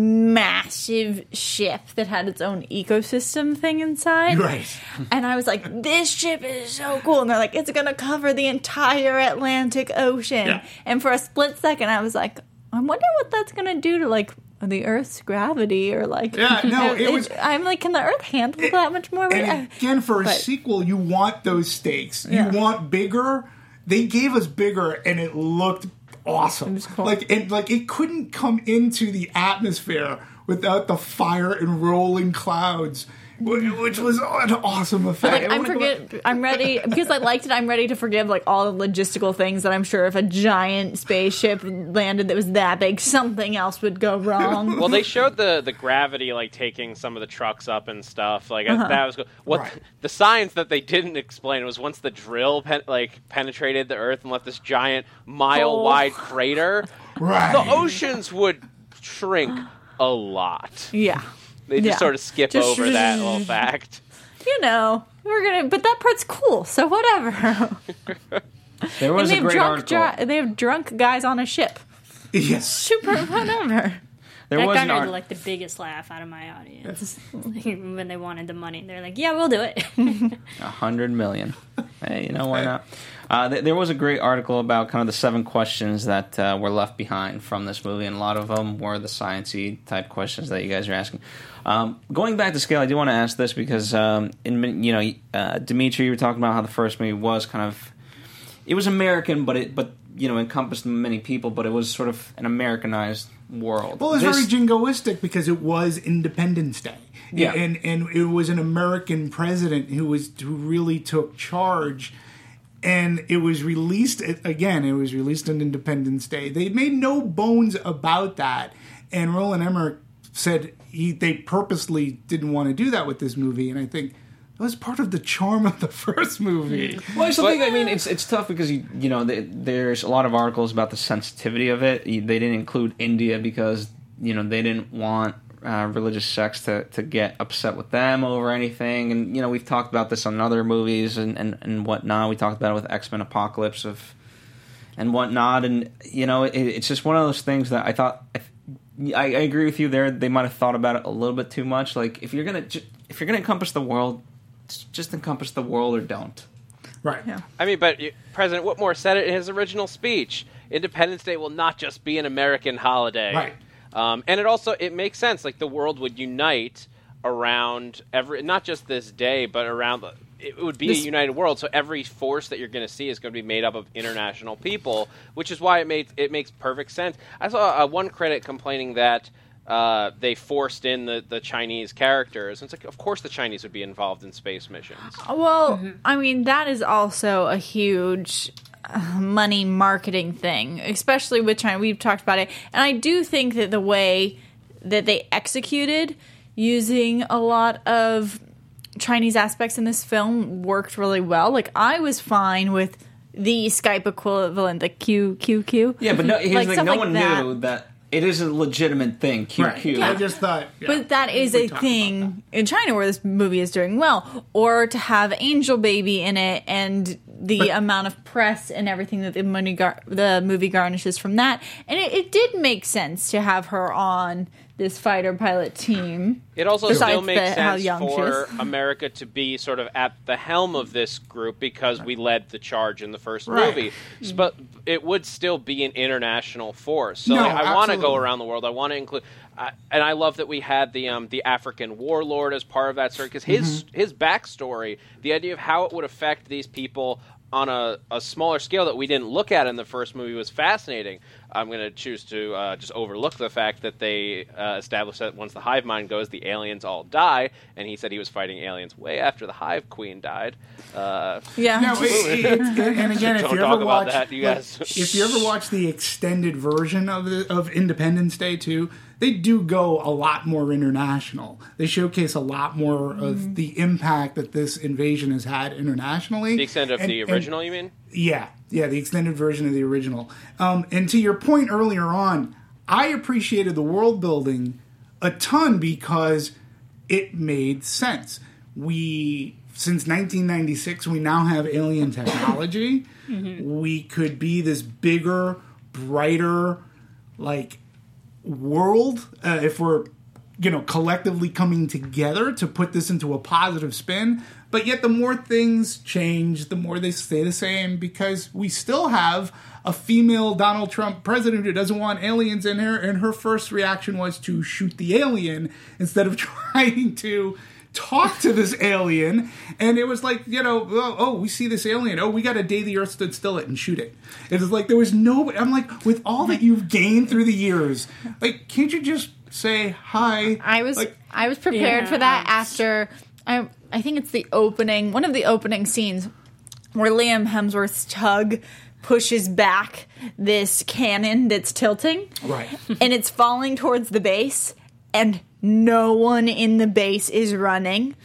massive ship that had its own ecosystem thing inside. Right. And I was like, this ship is so cool. And they're like, it's going to cover the entire Atlantic Ocean. Yeah. And for a split second, I was like, I wonder what that's going to do to, like, the Earth's gravity, or, like... Yeah, no, it was- I'm like, can the Earth handle that much more? And again, for a But- sequel, you want those stakes. Yeah. You want bigger. They gave us bigger, and it looked awesome. It was cool. Like, and like it couldn't come into the atmosphere without the fire and rolling clouds, wh- which was an awesome effect. Like, I I'm wanna go back- forget. I'm ready because I liked it. I'm ready to forgive like all the logistical things that I'm sure if a giant spaceship landed that was that big, something else would go wrong. Well, they showed the, the gravity, like, taking some of the trucks up and stuff. Like, Uh-huh. that was cool. What Right. the science that they didn't explain was once the drill pen, like penetrated the Earth and left this giant mile wide crater, Right. the oceans would shrink a lot. Yeah, They just Yeah. sort of skip Just- over that little fact. you know, we're gonna. But that part's cool, so whatever. There was and they a have great drunk. article. Dri- they have drunk guys on a ship. Yes. Super whatever. There that was an garnered art- like the biggest laugh out of my audience when they wanted the money. They're like, "Yeah, we'll do it." A hundred million. Hey, you know why not? Uh, th- there was a great article about kind of the seven questions that uh, were left behind from this movie, and a lot of them were the sciencey type questions that you guys are asking. Um, going back to scale, I do want to ask this because um, in you know, uh, Dimitri, you were talking about how the first movie was kind of it was American, but it but you know encompassed many people, but it was sort of an Americanized world. Well, it was This- very jingoistic because it was Independence Day. Yeah. And and it was an American president who was who really took charge. And it was released again. It was released on Independence Day. They made no bones about that. And Roland Emmerich said he they purposely didn't want to do that with this movie. And I think that was part of the charm of the first movie. Well, I still think, I mean, it's it's tough because, you, you know, the, there's a lot of articles about the sensitivity of it. They didn't include India because, you know, they didn't want uh, religious sects to, to get upset with them over anything. And, you know, we've talked about this on other movies and, and, and whatnot. We talked about it with X-Men Apocalypse of and whatnot. And, you know, it, it's just one of those things that I thought... I, I agree with you there. They might have thought about it a little bit too much. Like, if you're going to if you're gonna encompass the world... just encompass the world or don't. Right. Yeah. I mean, but President Whitmore said it in his original speech. Independence Day will not just be an American holiday. Right. Um, and it also it makes sense. Like the world would unite around every, not just this day, but around. It would be This- a united world. So every force that you're going to see is going to be made up of international people, which is why it made it makes perfect sense. I saw uh, one critic complaining that. Uh, they forced in the, the Chinese characters. And it's like, of course the Chinese would be involved in space missions. Well, I mean, that is also a huge uh, money marketing thing, especially with China. We've talked about it. And I do think that the way that they executed using a lot of Chinese aspects in this film worked really well. Like, I was fine with the Skype equivalent, the Q Q Q. Yeah, but no, here's Like, the thing. stuff No like one that. knew that it is a legitimate thing, Q Q. Right. I just thought, yeah, But that is we a talked about thing in China where this movie is doing well. Or to have Angel Baby in it and the But- amount of press and everything that the, money gar- the movie garnishes from that. And it, it did make sense to have her on this fighter pilot team. It also Besides still makes the- how sense young she for is. America to be sort of at the helm of this group because we led the charge in the first Right. movie. S- But it would still be an international force. So No, like, I want to go absolutely. around the world. I want to include, uh, and I love that we had the um, the African warlord as part of that story because his Mm-hmm. his backstory, the idea of how it would affect these people on a, a smaller scale that we didn't look at in the first movie was fascinating. I'm going to choose to uh, just overlook the fact that they uh, established that once the hive mind goes, the aliens all die, and he said he was fighting aliens way after the hive queen died. Uh, Yeah. No, it, it, it, and again, if Don't you talk ever about watch, that, you like, guys. if you ever watch the extended version of the of Independence Day too, they do go a lot more international. They showcase a lot more of the impact that this invasion has had internationally. the extent of And- the and- original, you mean? Yeah, yeah, the extended version of the original. Um, and to your point earlier on, I appreciated the world building a ton because it made sense. We, since nineteen ninety-six, we now have alien technology. We could be this bigger, brighter, like, world uh, if we're, you know, collectively coming together to put this into a positive spin. But yet the more things change, the more they stay the same because we still have a female Donald Trump president who doesn't want aliens in her, and her first reaction was to shoot the alien instead of trying to talk to this alien. And it was like, you know, oh, oh, we see this alien. Oh, we got a day the earth stood still it and shoot it. It was like there was no, I'm like, with all that you've gained through the years, like, can't you just say hi? I was like, I was prepared Yeah. for that after I I think it's the opening one of the opening scenes where Liam Hemsworth's tug pushes back this cannon that's tilting right. and it's falling towards the base and no one in the base is running.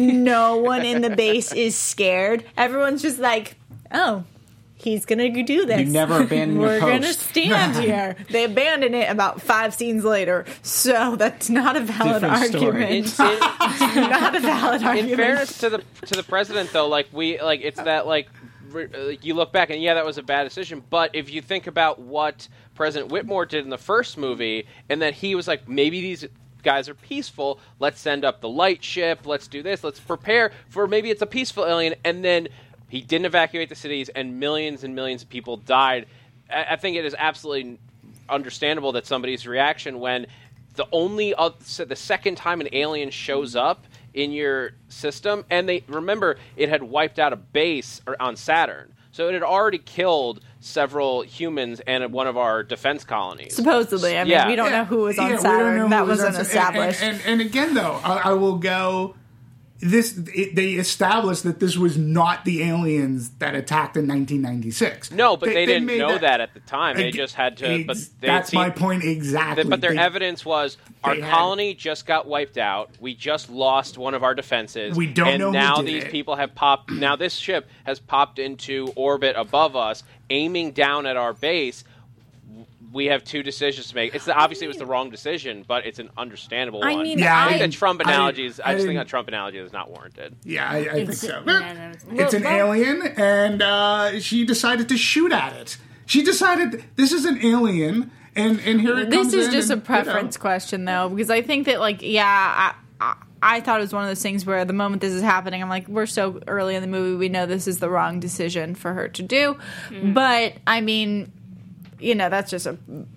No one in the base is scared. Everyone's just like, "Oh, he's gonna do this. You never abandon your We're gonna post." stand here." They abandon it about five scenes later, so that's not a valid Different story. argument. It's, it, Not a valid in argument. fairness to the to the president, though, like we like it's that like re- like, you look back and yeah, that was a bad decision. But if you think about what President Whitmore did in the first movie, and that he was like, maybe these guys are peaceful. Let's send up the light ship. Let's do this. Let's prepare for maybe it's a peaceful alien, and then he didn't evacuate the cities, and millions and millions of people died. I, I think it is absolutely understandable that somebody's reaction when the only uh, so the second time an alien shows up in your system, and they remember it had wiped out a base or, on Saturn, so it had already killed several humans and one of our defense colonies. Supposedly, I mean, Yeah. we don't know who was on Yeah, we don't know Saturn. who That was on wasn't Saturn. And- established. And, and, and again, though, I, I will go. This it, they established that this was not the aliens that attacked in nineteen ninety-six. No, but they, didn't made know that. at the time. They Ag- just had to. ex- But they that's seen, my point exactly. But their They- evidence was our they had- colony just got wiped out. We just lost one of our defenses. We don't and know who now did these it. people have popped. Now this ship has popped into orbit above us, aiming down at our base. We have two decisions to make. It's the, obviously it was the wrong decision, but it's an understandable I one. mean, Yeah, I I think didn't- the Trump I didn't- analogies. I, I just think didn't- that Trump analogy is not warranted. Yeah, I, I think It's- so. yeah, no, it's- It's an Well, alien, and uh, she decided to shoot at it. She decided this is an alien, and and here it comes This is in just a and, you preference know. question, though, because I think that, like, yeah, I, I, I thought it was one of those things where the moment this is happening, I'm like, we're so early in the movie, we know this is the wrong decision for her to do. But, I mean, you know, that's just a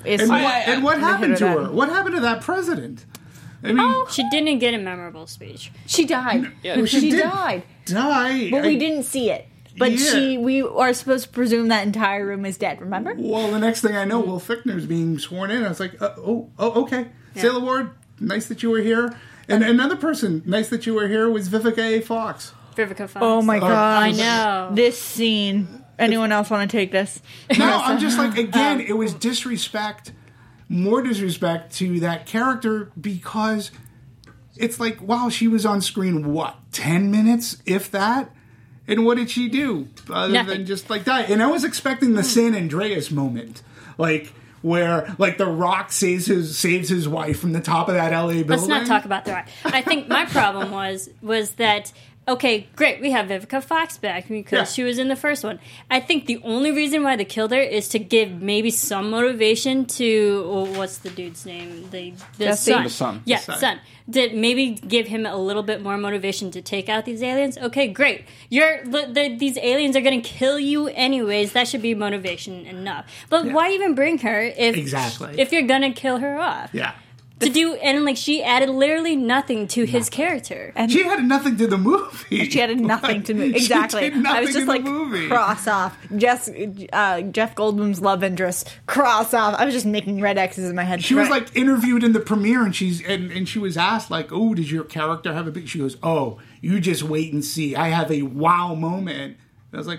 is And, what, what, and what happened to that. her? What happened to that president? I mean, Oh. She didn't get a memorable speech. She died. Yeah. she she did died. die. But we I- didn't see it. But Yeah. she, we are supposed to presume that entire room is dead. Remember? Well, the next thing I know, Will Fichtner's being sworn in. I was like, uh, oh, oh, okay. Sailor Ward, nice that you were here. And another person, nice that you were here, was Vivica A. Fox. Vivica Fox. Oh my god! I know. This scene. Anyone else want to take this? No, I'm just like, again, it was disrespect, more disrespect to that character because it's like, wow, she was on screen, what, ten minutes, if that? And what did she do other Nothing. than just like that? And I was expecting the San Andreas moment, like where like the Rock saves his saves his wife from the top of that L A building. Let's not talk about the Rock. I think my problem was was that okay, great, we have Vivica Fox back because Yeah. she was in the first one. I think the only reason why they killed her is to give maybe some motivation to oh, what's the dude's name? The the Jesse? son. The son. Yeah, The son. son. To maybe give him a little bit more motivation to take out these aliens. Okay, great. You're the, the, these aliens are going to kill you anyways. That should be motivation enough. But Yeah. why even bring her if Exactly. if you're going to kill her off? Yeah. To do and like she added literally nothing to his character. And She had nothing to the movie. she had nothing to move. She Exactly. did nothing I was just in like, the movie. cross off. Jess, uh, Jeff Goldblum's love interest. Cross off. I was just making red X's in my head. She was Right. like interviewed in the premiere, and she's and, and she was asked like, "Oh, does your character have a big?" She goes, "Oh, you just wait and see. I have a wow moment." I was like,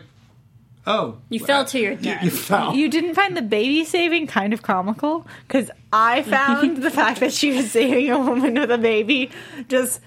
"Oh, You fell to your you, death. you fell." You didn't find the baby saving kind of comical? Because I found the fact that she was saving a woman with a baby just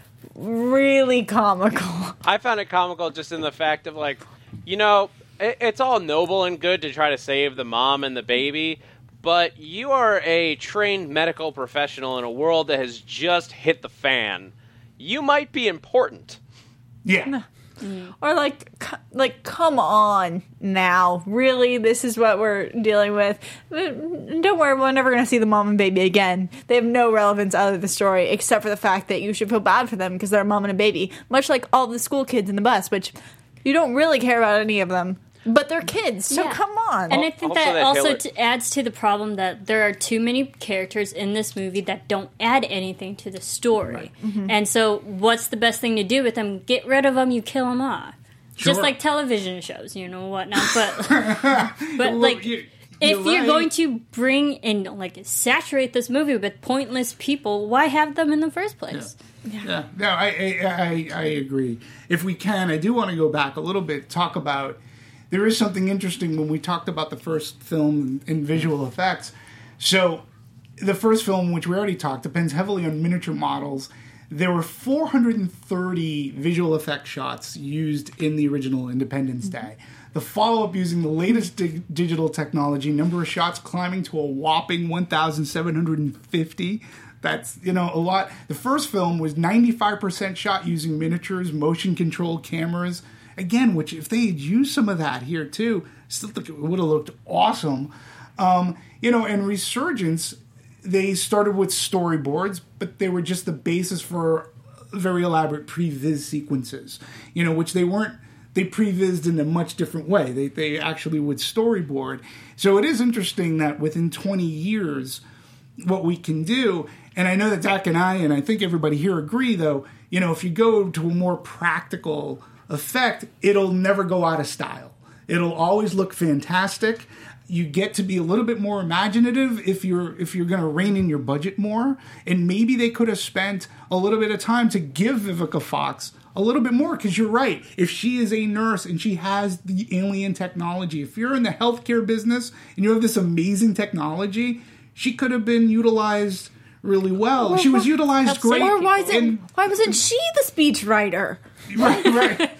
really comical. I found it comical just in the fact of like, you know, it, it's all noble and good to try to save the mom and the baby, but you are a trained medical professional in a world that has just hit the fan. You might be important. yeah. Or like, c- like, come on now. Really? This is what we're dealing with? Don't worry, we're never going to see the mom and baby again. They have no relevance out of the story, except for the fact that you should feel bad for them because they're a mom and a baby. Much like all the school kids in the bus, which you don't really care about any of them. But they're kids, so Yeah. come on. And I think Also that that also Hillary- t- adds to the problem that there are too many characters in this movie that don't add anything to the story. And so, what's the best thing to do with them? Get rid of them. You kill them off, just Sure. like television shows, you know, whatnot. But but Well, like. you- If you're you're right. going to bring and like saturate this movie with pointless people, why have them in the first place? Yeah, no, I, I I I agree. If we can, I do want to go back a little bit, talk about. There is something interesting when we talked about the first film in visual effects. So, the first film, which we already talked, depends heavily on miniature models. There were four hundred thirty visual effect shots used in the original Independence Day. The follow-up, using the latest dig- digital technology, number of shots climbing to a whopping one thousand seven hundred fifty. That's, you know, a lot. The first film was ninety-five percent shot using miniatures, motion-controlled cameras. Again, which if they had used some of that here too, still think it would have looked awesome. Um, you know, and Resurgence, they started with storyboards, but they were just the basis for very elaborate pre-viz sequences, you know, which they weren't, they pre-vised in a much different way. They, they actually would storyboard. So it is interesting that within twenty years, what we can do, and I know that Dak and I, and I think everybody here agree, though, you know, if you go to a more practical effect, it'll never go out of style. It'll always look fantastic. You get to be a little bit more imaginative if you're if you're going to rein in your budget more. And maybe they could have spent a little bit of time to give Vivica Fox a little bit more, because you're right. If she is a nurse and she has the alien technology, if you're in the healthcare business and you have this amazing technology, she could have been utilized really well. She was utilized great. Or why, is it, And- why wasn't she the speechwriter? right, right.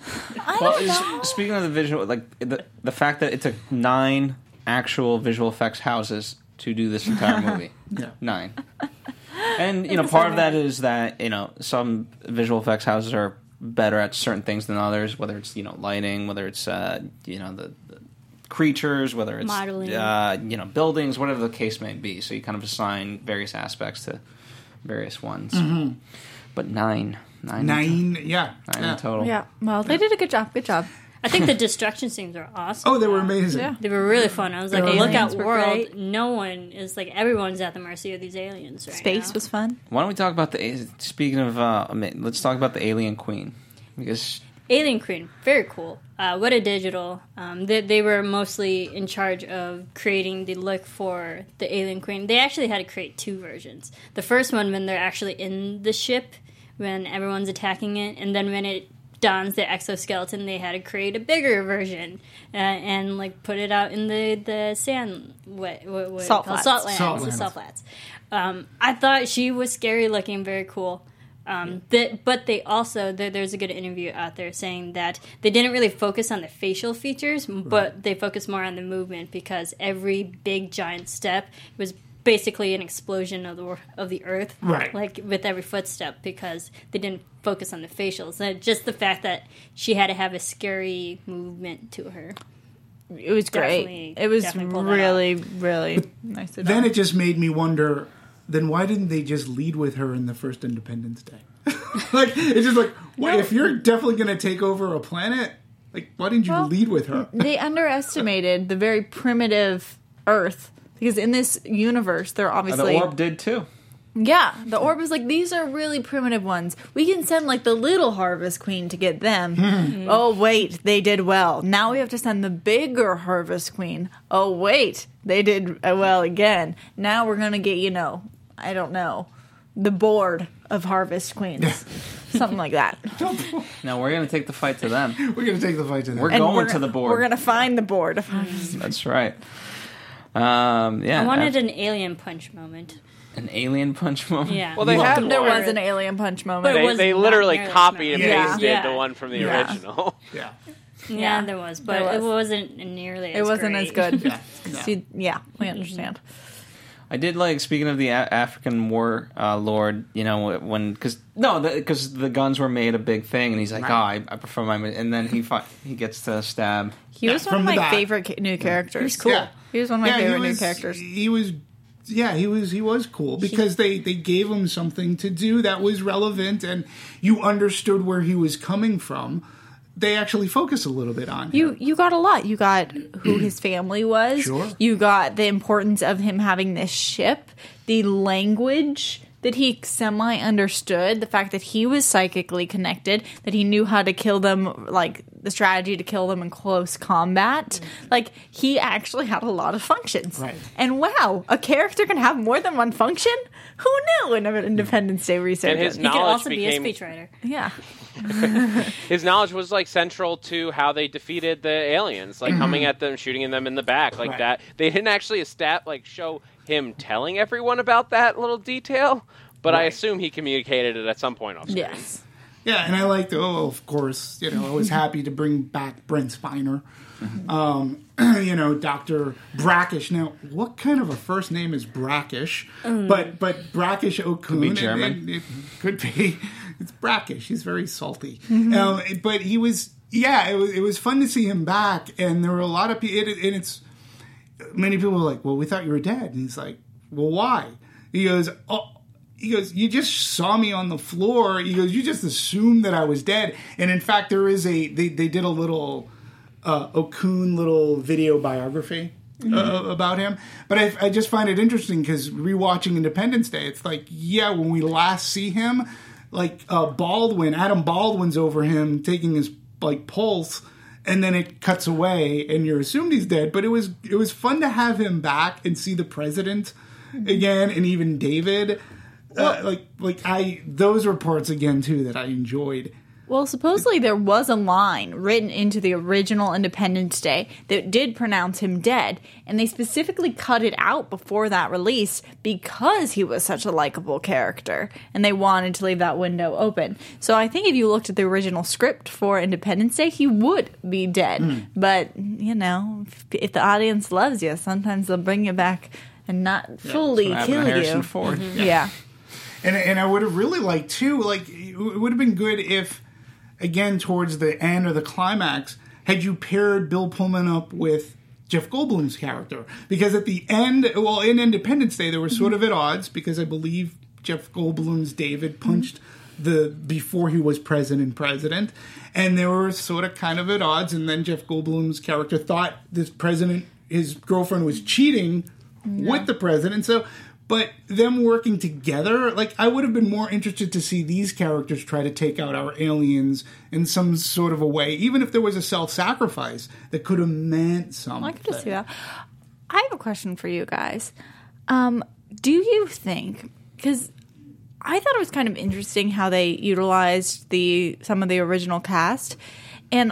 I Well, don't is- know. speaking of the visual, like the the fact that it took nine actual visual effects houses to do this entire movie, Yeah. nine, and you know, part of that is that you know some visual effects houses are better at certain things than others, whether it's you know lighting, whether it's uh, you know the, the creatures, whether it's Modeling. uh, you know buildings, whatever the case may be. So you kind of assign various aspects to various ones, but nine, nine, in Nine, yeah. to- nine yeah. in total. Yeah, well, they did a good job. Good job. I think the destruction scenes were awesome. Oh, they were amazing. Yeah. They were really fun. I was like, They were look out Aliens were world. great. No one is like, everyone's at the mercy of these aliens right Space now. was fun. Why don't we talk about the? Speaking of, uh, I mean, let's talk about the Alien Queen because Alien Queen, very cool. Uh, what a digital. Um, they, they were mostly in charge of creating the look for the Alien Queen. They actually had to create two versions. The first one when they're actually in the ship, when everyone's attacking it, and then when it dons the exoskeleton, they had to create a bigger version uh, and like put it out in the the sand, what, what, what Salt called? flats. salt lands, Salt the lands. salt flats. Um, I thought she was scary looking, very cool. Um, that, but they also there, there's a good interview out there saying that they didn't really focus on the facial features, but they focused more on the movement because every big giant step was basically an explosion of the of the earth, Right. Like with every footstep, because they didn't focus on the facials. And just the fact that she had to have a scary movement to her. It was Definitely- great. It was definitely pulled that really, really nice. To Then know. it just made me wonder, then why didn't they just lead with her in the first Independence Day? Like, it's just like, why, if you're definitely going to take over a planet, like, why didn't you Well, lead with her? They underestimated the very primitive Earth because in this universe, they're the obviously orb did too. yeah. The orb is like these are really primitive ones. We can send like the little Harvest Queen to get them. Oh wait, they did well. Now we have to send the bigger Harvest Queen. Oh wait, they did uh, well again. Now we're gonna get you know I don't know the board of Harvest Queens, something like that. No, we're gonna take the fight to them. We're going to take the fight to them. We're And going we're, to the board. We're gonna find the board of Harvest. That's right. Um, yeah, I wanted uh, an alien punch moment. an alien punch moment. Yeah. Well, they had There one. was an alien punch moment. But it They, was they not literally nearly as copied and memorable. pasted Yeah. the one from the Yeah. original. Yeah. Yeah, Yeah. there was, but There it was. wasn't nearly as It wasn't great. as good. Yeah. See, yeah, we understand. I did like speaking of the a- African war uh, lord. You know when because no because the, the guns were made a big thing, and he's like, Right. oh, I, I prefer my. And then he fi- he gets to stab. He was Yeah, one of from the my back. favorite ca- new characters. He's cool. Yeah. He was one of my Yeah, he favorite was- new characters. He was, yeah, he was he was cool because they they gave him something to do that was relevant, and you understood where he was coming from. They actually focus a little bit on You him. you got a lot. You got who his family was. Sure. You got the importance of him having this ship, the language that he semi understood, the fact that he was psychically connected, that he knew how to kill them, like the strategy to kill them in close combat. Like he actually had a lot of functions. Right. And wow, a character can have more than one function? Who knew in an Independence Day research? And his He could knowledge also be a became speechwriter. yeah. his knowledge was like central to how they defeated the aliens, like coming at them, shooting them in the back, like Right. that. They didn't actually stat like show him telling everyone about that little detail, but I Right. assume he communicated it at some point off screen. Yes. Yeah, and I liked. Oh, of course, you know, I was happy to bring back Brent Spiner. Um, you know, Doctor Brackish. Now, what kind of a first name is Brackish? But but Brackish Okun. be and- German. and it could be. It's Brackish. He's very salty. Um, but he was. Yeah, it was. It was fun to see him back, and there were a lot of people. And it's many people were like, "Well, we thought you were dead," and he's like, "Well, why?" He goes, "Oh." He goes, you just saw me on the floor. He goes, you just assumed that I was dead. And in fact, there is a, they, they did a little uh, Okun little video biography uh, about him. But I, I just find it interesting because rewatching Independence Day, it's like, yeah, when we last see him, like uh, Baldwin, Adam Baldwin's over him taking his like pulse. And then it cuts away and you're assumed he's dead. But it was, it was fun to have him back and see the president again and even David. Uh, like, like I those reports again too that I enjoyed. Well, supposedly there was a line written into the original Independence Day that did pronounce him dead, and they specifically cut it out before that release because he was such a likable character, and they wanted to leave that window open. So I think if you looked at the original script for Independence Day, he would be dead. But, you know, if, if the audience loves you, sometimes they'll bring you back and not fully What happened to kill Harrison you. Ford. Yeah. And and I would have really liked too. Like it would have been good if, again, towards the end or the climax, had you paired Bill Pullman up with Jeff Goldblum's character, because at the end, well, in Independence Day, they were sort of at odds because I believe Jeff Goldblum's David punched the before he was president president, and they were sort of kind of at odds. And then Jeff Goldblum's character thought this president, his girlfriend, was cheating no. with the president. So, but them working together, like I would have been more interested to see these characters try to take out our aliens in some sort of a way, even if there was a self-sacrifice that could have meant something. I could just see that. I have a question for you guys. Um, do you think, because I thought it was kind of interesting how they utilized the some of the original cast, and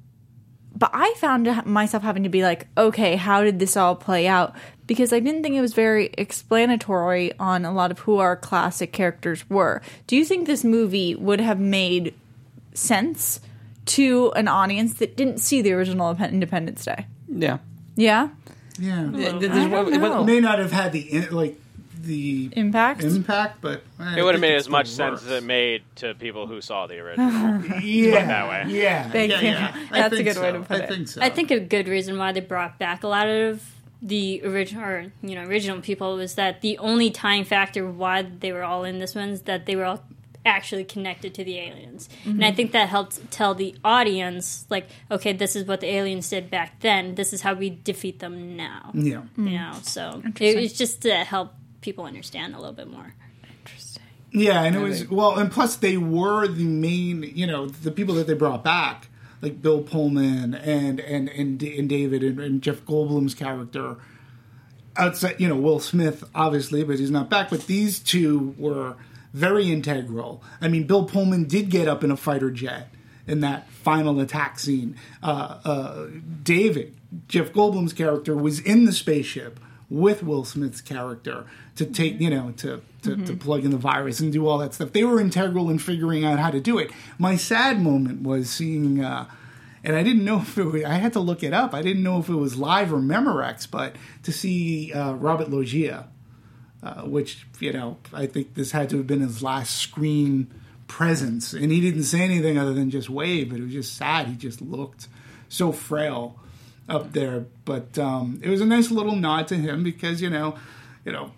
but I found myself having to be like, okay, how did this all play out? Because I didn't think it was very explanatory on a lot of who our classic characters were. Do you think this movie would have made sense to an audience that didn't see the original Independence Day? Yeah. Yeah? Yeah. I don't know. It may not have had the, like, the impact, impact, but eh, it would have made as much sense as it made to people who saw the original. yeah, that way. Yeah, Thank yeah, you. yeah. That's a good so. way to put I it. think so. I think a good reason why they brought back a lot of the original, or you know, original people was that the only tying factor why they were all in this one is that they were all actually connected to the aliens, mm-hmm. and I think that helped tell the audience, like, okay, this is what the aliens did back then. This is how we defeat them now. Yeah, mm-hmm. you know, so it, it's just to help people understand a little bit more. Interesting. Yeah, and it was well, and plus they were the main, you know, the people that they brought back, like Bill Pullman and and and, and David and, and Jeff Goldblum's character. Outside, you know, Will Smith obviously, but he's not back. But these two were very integral. I mean, Bill Pullman did get up in a fighter jet in that final attack scene. Uh, uh, David, Jeff Goldblum's character, was in the spaceship with Will Smith's character to take, you know, to, to, mm-hmm. to plug in the virus and do all that stuff. They were integral in figuring out how to do it. My sad moment was seeing, uh, and I didn't know if it was, I had to look it up. I didn't know if it was live or Memorex, but to see uh, Robert Loggia, uh, which, you know, I think this had to have been his last screen presence. And he didn't say anything other than just wave, but it was just sad. He just looked so frail up there, but um, it was a nice little nod to him because, you know, you know,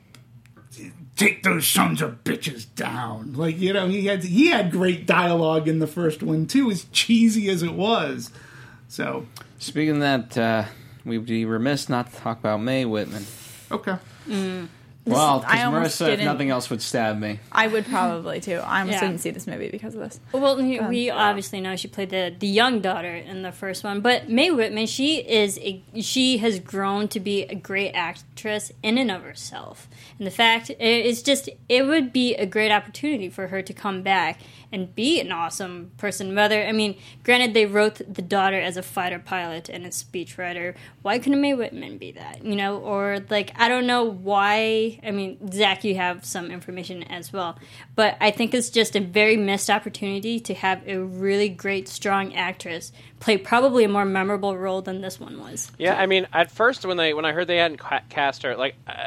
take those sons of bitches down. Like, you know, he had he had great dialogue in the first one too, as cheesy as it was. So, speaking of that, uh, we'd be remiss not to talk about Mae Whitman. Okay. Mm. Well, because Marissa, if didn't. nothing else, would stab me. I would probably too. I almost Yeah. didn't see this movie because of this. Well, we Um, we obviously know she played the, the young daughter in the first one, but Mae Whitman, she is a, she has grown to be a great actress in and of herself. And the fact it's just it would be a great opportunity for her to come back and be an awesome person. Whether I mean, granted, they wrote the daughter as a fighter pilot and a speechwriter. Why couldn't Mae Whitman be that? You know, or like I don't know why. I mean, Zach, you have some information as well, but I think it's just a very missed opportunity to have a really great, strong actress play probably a more memorable role than this one was. Yeah, I mean, at first when they when I heard they hadn't ca- cast her, like uh,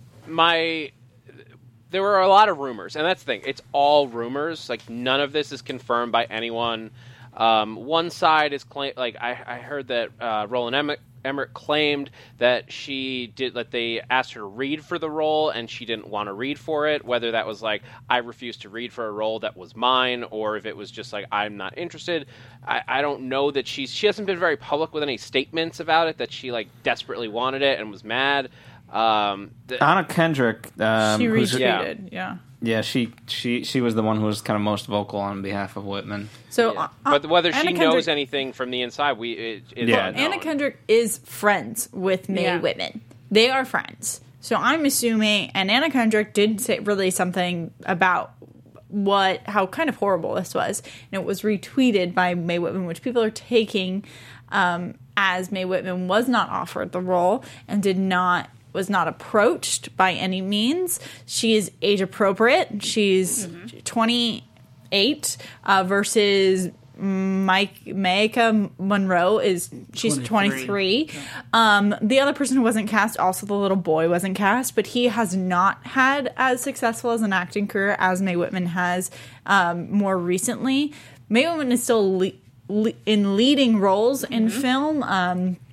my. There were a lot of rumors, and that's the thing. It's all rumors. Like, none of this is confirmed by anyone. Um, one side is claim like I, I heard that uh, Roland Emmerich, Emmerich claimed that she did that they asked her to read for the role, and she didn't want to read for it. Whether that was like I refused to read for a role that was mine, or if it was just like I'm not interested. I, I don't know that she's she hasn't been very public with any statements about it. That she like desperately wanted it and was mad. Um, the, Anna Kendrick, um, She who's- retweeted, yeah. yeah, she she she was the one who was kind of most vocal on behalf of Whitman. So, yeah. uh, but whether she Anna knows Kendrick- anything from the inside, we it, it's Yeah. unknown. Anna Kendrick is friends with Mae Yeah. Whitman. They are friends. So I'm assuming, and Anna Kendrick did say really something about what how kind of horrible this was, and it was retweeted by Mae Whitman, which people are taking um, as Mae Whitman was not offered the role and did not was not approached by any means. She is age appropriate. She's mm-hmm. twenty-eight uh, versus Mike Maika Monroe is she's twenty-three. Yeah. Um, the other person who wasn't cast, also the little boy, wasn't cast, but he has not had as successful as an acting career as Mae Whitman has um, more recently. Mae Whitman is still le- le- in leading roles mm-hmm. in film. Um,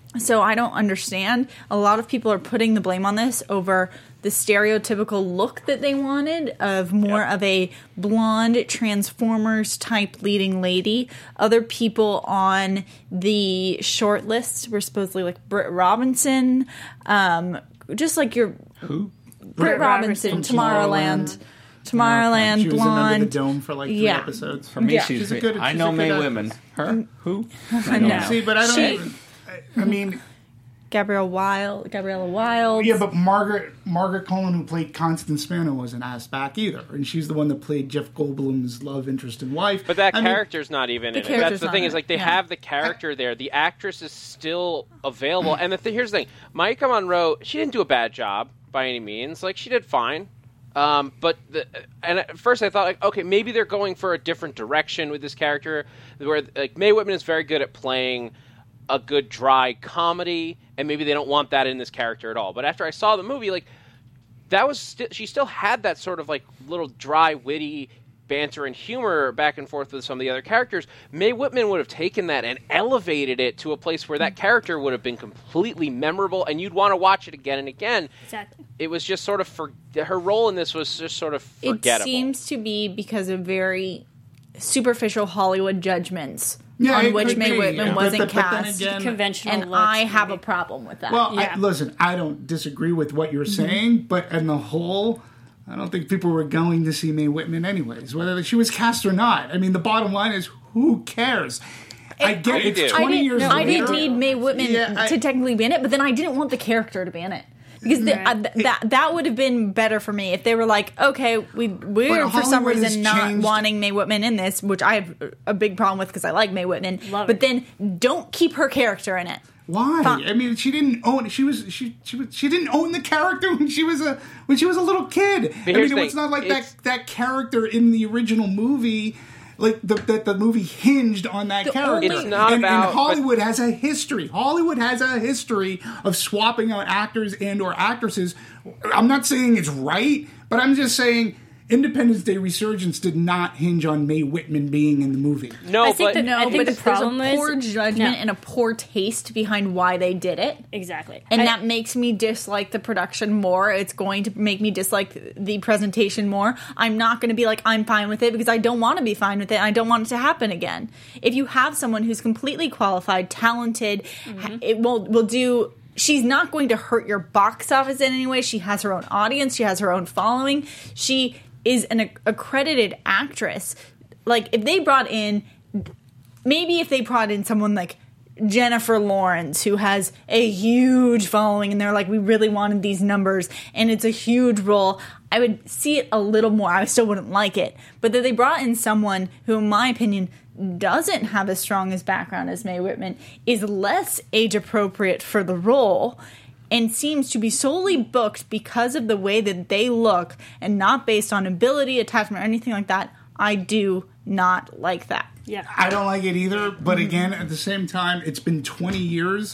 So I don't understand. A lot of people are putting the blame on this over the stereotypical look that they wanted of more Yep. of a blonde Transformers type leading lady. Other people on the short list were supposedly like Britt Robinson, um, just like your Who? Britt Robinson, from Tomorrowland. Tomorrowland. Tomorrowland, She was in Under blonde. the Dome for like three Yeah. episodes. For me, Yeah. she's, She's a good- I she's know a good May actress. Women. Her? Who? I know. See, but I don't She- even. I, I mean, Gabrielle Wild, Gabriella Wild. yeah, but Margaret Margaret Cullen, who played Constance Spano, wasn't asked back either, and she's the one that played Jeff Goldblum's love interest and wife. But that I mean, character's not even The in it. character's That's the not thing in is it, like they yeah. have the character there. The actress is still available. And the th- here's the thing: Micah Monroe, she didn't do a bad job by any means. Like she did fine. Um, but the, and at first I thought like, okay, maybe they're going for a different direction with this character, where like Mae Whitman is very good at playing a good dry comedy, and maybe they don't want that in this character at all. But after I saw the movie, like that was sti- she still had that sort of like little dry, witty banter and humor back and forth with some of the other characters. Mae Whitman would have taken that and elevated it to a place where that character would have been completely memorable, and you'd want to watch it again and again. Exactly. It was just sort of for her role in this was just sort of It forgettable. seems to be because of very superficial Hollywood judgments Yeah, on it which could Mae be, Whitman yeah. But- wasn't but- but then cast. again- Conventional And looks, I have a maybe. problem with that. Well, Yeah. I, listen, I don't disagree with what you're saying, but in the whole, I don't think people were going to see Mae Whitman anyways, whether she was cast or not. I mean, the bottom line is, who cares? I get I it. do. It's I twenty didn't, years no, I later. didn't need Mae Whitman Yeah, I- to technically be in it, but then I didn't want the character to be in it. Because the, Right. uh, th- that that would have been better for me if they were like, okay, we we're But for some Hollywood has reason not changed. wanting Mae Whitman in this, which I have a big problem with because I like Mae Whitman. Love but her. then don't keep her character in it. Why? Fine. I mean, she didn't own. She was she she was, she didn't own the character when she was a when she was a little kid. I here's mean, the it's thing, not like it's- that that character in the original movie. Like the, that the movie hinged on that The character. only- It's not and, about- and Hollywood has a history. Hollywood has a history of swapping out actors and or actresses. I'm not saying it's right, but I'm just saying Independence Day Resurgence did not hinge on Mae Whitman being in the movie. No, I think but that- No, I think but the there's problem a is- poor judgment No. and a poor taste behind why they did it. Exactly. And I- that makes me dislike the production more. It's going to make me dislike the presentation more. I'm not going to be like, I'm fine with it because I don't want to be fine with it. I don't want it to happen again. If you have someone who's completely qualified, talented, ha- it will will do. She's not going to hurt your box office in any way. She has her own audience. She has her own following. She is an ac- accredited actress. Like, if they brought in, maybe if they brought in someone like Jennifer Lawrence, who has a huge following, and they're like, we really wanted these numbers, and it's a huge role, I would see it a little more. I still wouldn't like it. But that they brought in someone who, in my opinion, doesn't have as strong as background as Mae Whitman, is less age appropriate for the role, and seems to be solely booked because of the way that they look and not based on ability, attachment, or anything like that. I do not like that. yeah. I don't like it either, but again, at the same time, it's been twenty years.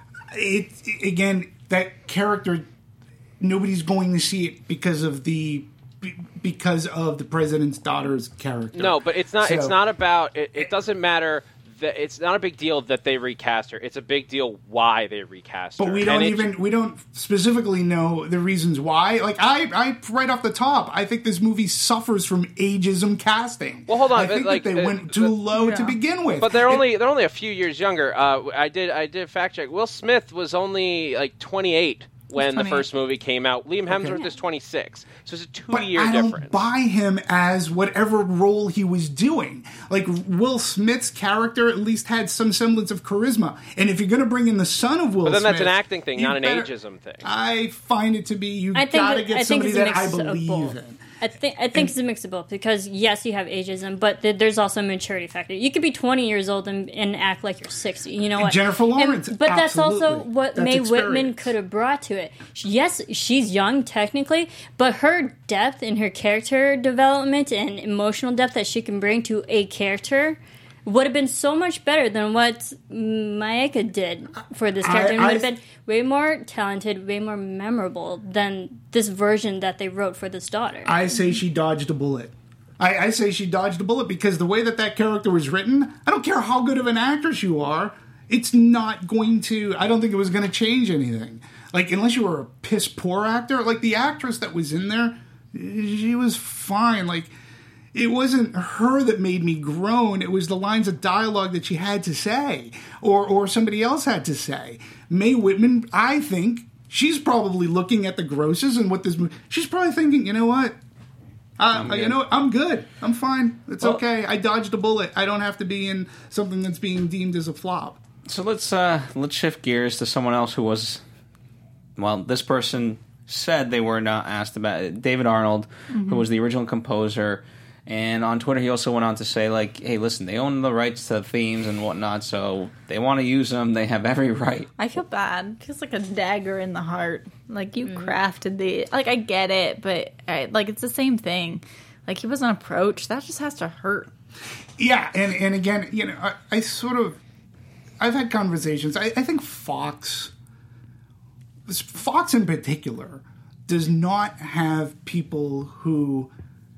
It again, that character, nobody's going to see it because of the because of the president's daughter's character. no, but it's not. it's So- not about. It, it doesn't matter. That it's not a big deal that they recast her. It's a big deal why they recast her. But we don't And it- even we don't specifically know the reasons why. Like I, I right off the top, I think this movie suffers from ageism casting. Well, hold on, I think like, that they uh, went too but- low to Yeah. begin with. But they're It- only they're only a few years younger. Uh, I did I did fact check. Will Smith was only like twenty-eight when the twenty-eight. first movie came out. Liam Hemsworth is twenty-six, so it's a two But year I don't difference. buy him as whatever role he was doing. Like Will Smith's character at least had some semblance of charisma. And if you're going to bring in the son of Will but then Smith, that's an acting thing, you not an better- ageism thing. I find it to be you I think got to that- get I think somebody it's a that I mix of believe both. in. I think I think it's a mix of both because yes, you have ageism, but th- there's also a maturity factor. You could be twenty years old and, and act like you're sixty. You know what? Jennifer Lawrence, And- but that's also absolutely. what That's Mae Whitman experience. could have brought to it. Yes, she's young technically, but her depth in her character development and emotional depth that she can bring to a character would have been so much better than what Maika did for this character. I- and would I- have been way more talented, way more memorable than this version that they wrote for this daughter. I say she dodged a bullet. I, I say she dodged a bullet because the way that that character was written, I don't care how good of an actress you are, it's not going to, I don't think it was going to change anything. Like, unless you were a piss poor actor, like the actress that was in there, she was fine. Like, it wasn't her that made me groan. It was the lines of dialogue that she had to say, or or somebody else had to say. Mae Whitman, I think, she's probably looking at the grosses and what this movie, she's probably thinking, you know what? Uh, you know, I'm good. I'm fine. It's well, okay. I dodged a bullet. I don't have to be in something that's being deemed as a flop. So let's uh, let's shift gears to someone else who was, well, this person said they were not asked about it. David Arnold, mm-hmm. who was the original composer. And on Twitter, he also went on to say, like, hey, listen, they own the rights to themes and whatnot, so they want to use them. They have every right. I feel bad. It feels like a dagger in the heart. Like, you mm-hmm. crafted the... Like, I get it, but, I, like, it's the same thing. Like, he wasn't approached. That just has to hurt. Yeah, and, and again, you know, I, I sort of... I've had conversations. I, I think Fox... Fox in particular does not have people who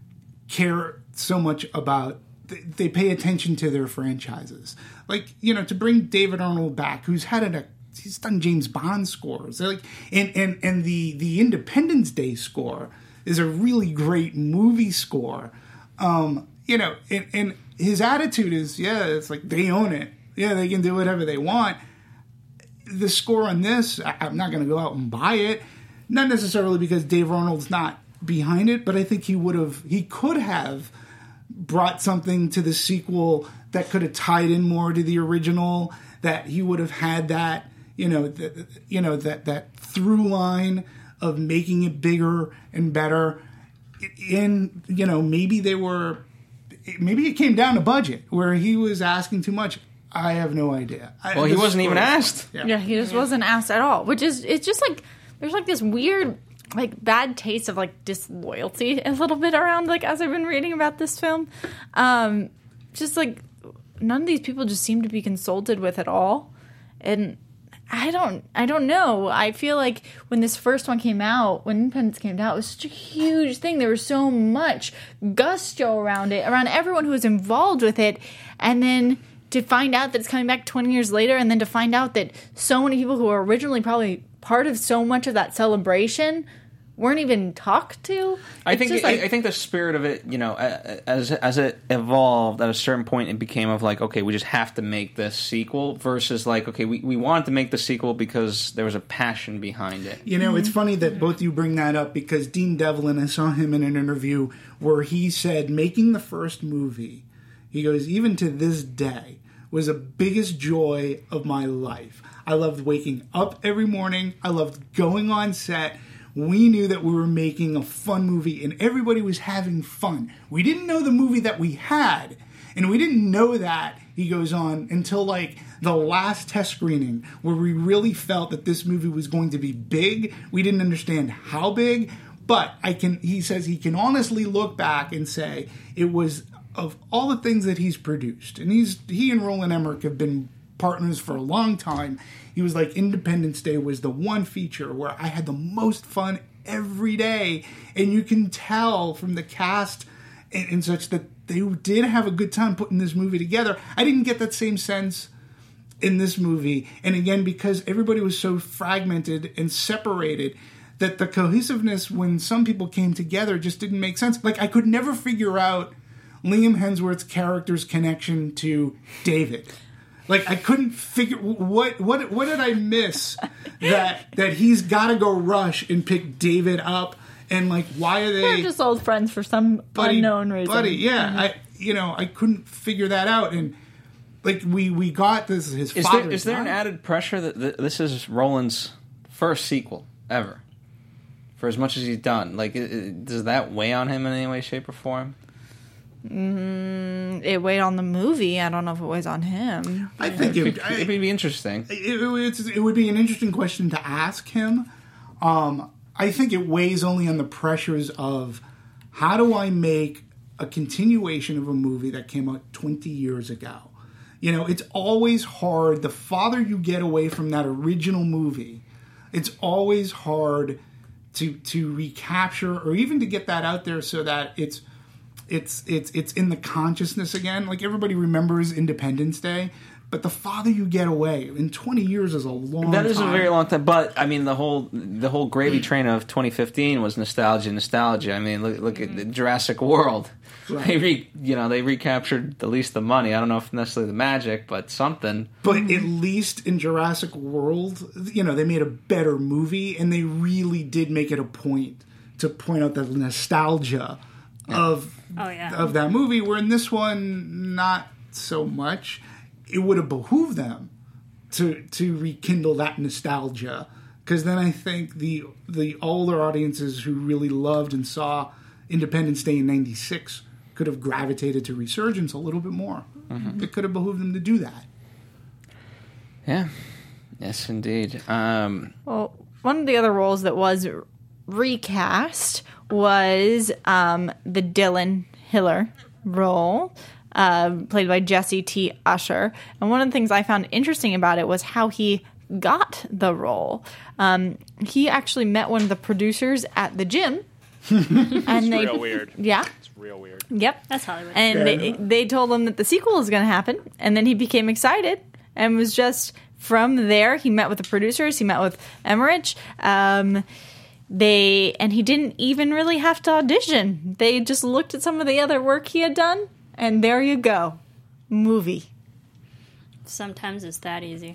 care so much about, they pay attention to their franchises. Like, you know, to bring David Arnold back, who's had a, he's done James Bond scores. Like, and, and, and the, the Independence Day score is a really great movie score. Um, you know, and, and his attitude is, yeah, it's like they own it. Yeah, they can do whatever they want. The score on this, I'm not going to go out and buy it. Not necessarily because Dave Arnold's not behind it, but I think he would have, he could have brought something to the sequel that could have tied in more to the original, that he would have had that, you know, the, you know, that, that through line of making it bigger and better. In, you know, maybe they were, maybe it came down to budget where he was asking too much. I have no idea. Well, I, he wasn't even asked. Yeah. yeah, he just wasn't asked at all, which is, it's just like, there's like this weird, like, bad taste of, like, disloyalty a little bit around, like, as I've been reading about this film. Um, just, like, none of these people just seem to be consulted with at all. And I don't, I don't know. I feel like when this first one came out, when Independence came out, it was such a huge thing. There was so much gusto around it, around everyone who was involved with it. And then to find out that it's coming back twenty years later, and then to find out that so many people who were originally probably part of so much of that celebration weren't even talked to. I think it, like, I think the spirit of it, you know, as as it evolved, at a certain point, it became of like, okay, we just have to make this sequel versus like, okay, we, we wanted to make the sequel because there was a passion behind it. You know, mm-hmm. It's funny that both you bring that up because Dean Devlin, I saw him in an interview where he said making the first movie, he goes, even to this day, was the biggest joy of my life. I loved waking up every morning. I loved going on set. We knew that we were making a fun movie and everybody was having fun. We didn't know the movie that we had. And we didn't know that, he goes on, until like the last test screening where we really felt that this movie was going to be big. We didn't understand how big, but I can, he says he can honestly look back and say it was, of all the things that he's produced, and he's he and Roland Emmerich have been partners for a long time. He was like, Independence Day was the one feature where I had the most fun every day. And you can tell from the cast and, and such that they did have a good time putting this movie together. I didn't get that same sense in this movie. And again, because everybody was so fragmented and separated, that the cohesiveness when some people came together just didn't make sense. Like, I could never figure out Liam Hemsworth's character's connection to David. Like, I couldn't figure what what what did I miss that that he's got to go rush and pick David up, and like, why are they? They're just old friends for some buddy, unknown reason. Buddy, yeah, mm-hmm. I you know I couldn't figure that out, and like we we got this his is father. There, is there an added pressure that th- this is Roland's first sequel ever? For as much as he's done, like, it, it, does that weigh on him in any way, shape, or form? Mm, it weighed on the movie. I don't know if it weighs on him. I think it, it, it would be interesting. It, it, it would be an interesting question to ask him. Um, I think it weighs only on the pressures of how do I make a continuation of a movie that came out twenty years ago? You know, it's always hard. The farther you get away from that original movie, it's always hard to to recapture or even to get that out there so that it's It's it's it's in the consciousness again. Like, everybody remembers Independence Day, But the farther you get away, in twenty years is a long That is time. a very long time. But I mean, the whole the whole gravy train of twenty fifteen was nostalgia, nostalgia. I mean, look look at the Jurassic World. Right. They re, you know they recaptured at least the money. I don't know if necessarily the magic, but something. But at least in Jurassic World, you know, they made a better movie, and they really did make it a point to point out the nostalgia of Oh, yeah. of that movie. Where in this one, not so much. It would have behooved them to to rekindle that nostalgia, because then I think the the older audiences who really loved and saw Independence Day in ninety-six could have gravitated to Resurgence a little bit more. Mm-hmm. It could have behooved them to do that. Yeah. Yes, indeed. Um, Well, one of the other roles that was recast was um, the Dylan Hiller role, uh, played by Jesse T. Usher. And one of the things I found interesting about it was how he got the role. Um, he actually met one of the producers at the gym. and they, real weird. Yeah. It's real weird. Yep. That's Hollywood. And Yeah. they, they told him that the sequel was going to happen, and then he became excited and was just from there. He met with the producers. He met with Emmerich. Um, they and he didn't even really have to audition. They just looked at some of the other work he had done, and there you go, movie. Sometimes it's that easy.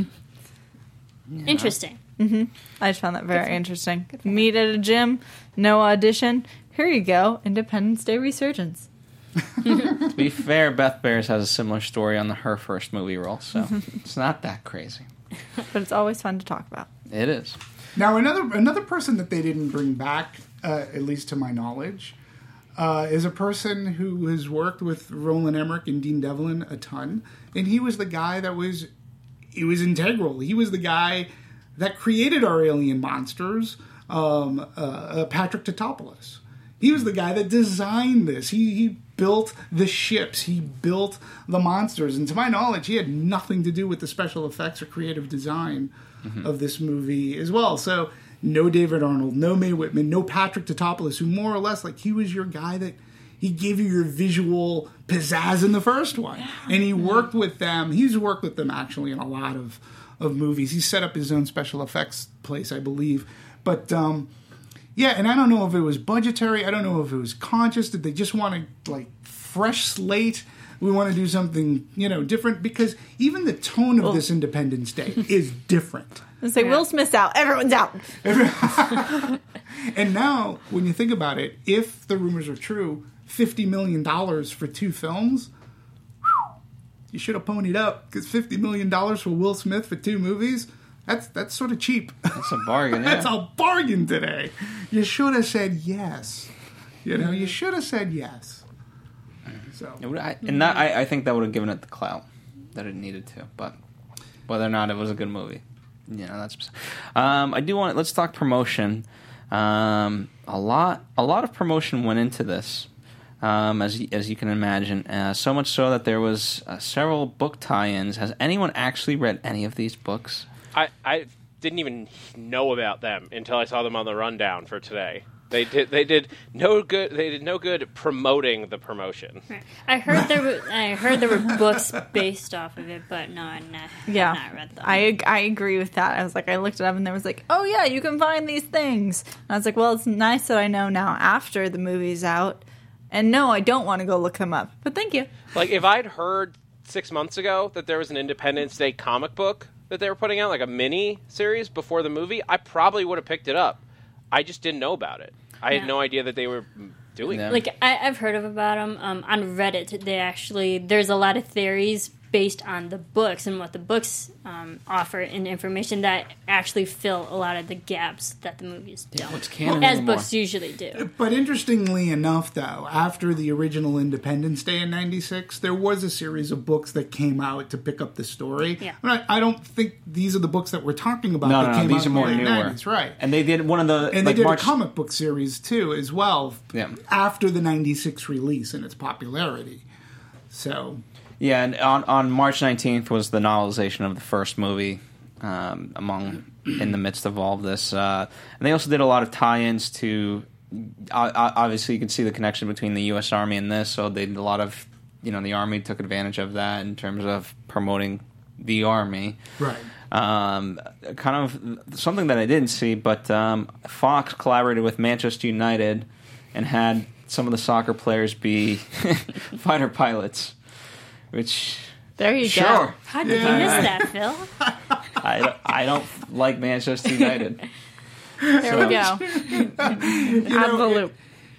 Mm-hmm. Interesting. I just found that very interesting. Meet at a gym, no audition. Here you go, Independence Day Resurgence. to be fair, Beth Bears has a similar story on the, her first movie role, so it's not that crazy. But it's always fun to talk about. It is. Now, another another person that they didn't bring back, uh, at least to my knowledge, uh, is a person who has worked with Roland Emmerich and Dean Devlin a ton, and he was the guy that was, he was integral. He was the guy that created our alien monsters, um, uh, uh, Patrick Tatopoulos. He was the guy that designed this. He he built the ships. He built the monsters. And to my knowledge, he had nothing to do with the special effects or creative design mm-hmm. of this movie as well. So no David Arnold, no Mae Whitman, no Patrick Tatopoulos, who more or less, like, he was your guy that he gave you your visual pizzazz in the first one. And he worked with them. He's worked with them, actually, in a lot of, of movies. He set up his own special effects place, I believe. But, um... yeah, and I don't know if it was budgetary. I don't know if it was conscious. Did they just want to, like, fresh slate? We want to do something, you know, different? Because even the tone of well, this Independence Day is different. Let's say yeah. Will Smith's out. Everyone's out. And now, when you think about it, if the rumors are true, fifty million dollars for two films, whew, you should have ponied up. Because fifty million dollars for Will Smith for two movies... That's that's sort of cheap. That's a bargain. Yeah. That's a bargain today. You should have said yes. You know, you should have said yes. So, I, and that I, I think that would have given it the clout that it needed to. But whether or not it was a good movie, you know, that's. Um, I do want. Let's talk promotion. Um, a lot, a lot of promotion went into this, um, as as you can imagine. Uh, so much so that there was uh, several book tie-ins. Has anyone actually read any of these books? I, I didn't even know about them until I saw them on the rundown for today. They did they did no good they did no good promoting the promotion. I heard there were I heard there were books based off of it, but no, I not, yeah, not read them. I I agree with that. I was like, I looked it up and there was like, oh yeah, you can find these things. And I was like, well, it's nice that I know now after the movie's out. And no, I don't want to go look them up. But thank you. Like, if I'd heard six months ago that there was an Independence Day comic book that they were putting out, like a mini series before the movie, I probably would have picked it up. I just didn't know about it. I yeah. had no idea that they were doing yeah. that. Like, I, I've heard of about them um, on Reddit. They actually, there's a lot of theories based on the books and what the books um, offer and information that actually fill a lot of the gaps that the movies don't. What's canon as anymore. books usually do. but interestingly enough, though, after the original Independence Day in ninety-six, there was a series of books that came out to pick up the story. Yeah. I, I don't think these are the books that we're talking about. No, that no, no came these out are in more the late newer. nineties, right? And they did one of the And like they did March, a comic book series too, as well. Yeah. After the ninety-six release and its popularity, so. Yeah, and on, on March nineteenth was the novelization of the first movie, um, among in the midst of all of this. Uh, and they also did a lot of tie-ins to, uh, obviously you can see the connection between the U S Army and this, so they did a lot of you know, the Army took advantage of that in terms of promoting the Army. Right. Um, kind of something that I didn't see, but um, Fox collaborated with Manchester United and had some of the soccer players be fighter pilots, which... There you sure. go. How did Yeah. you miss that, Phil? I don't, I don't like Manchester United. There we go. Out of the loop.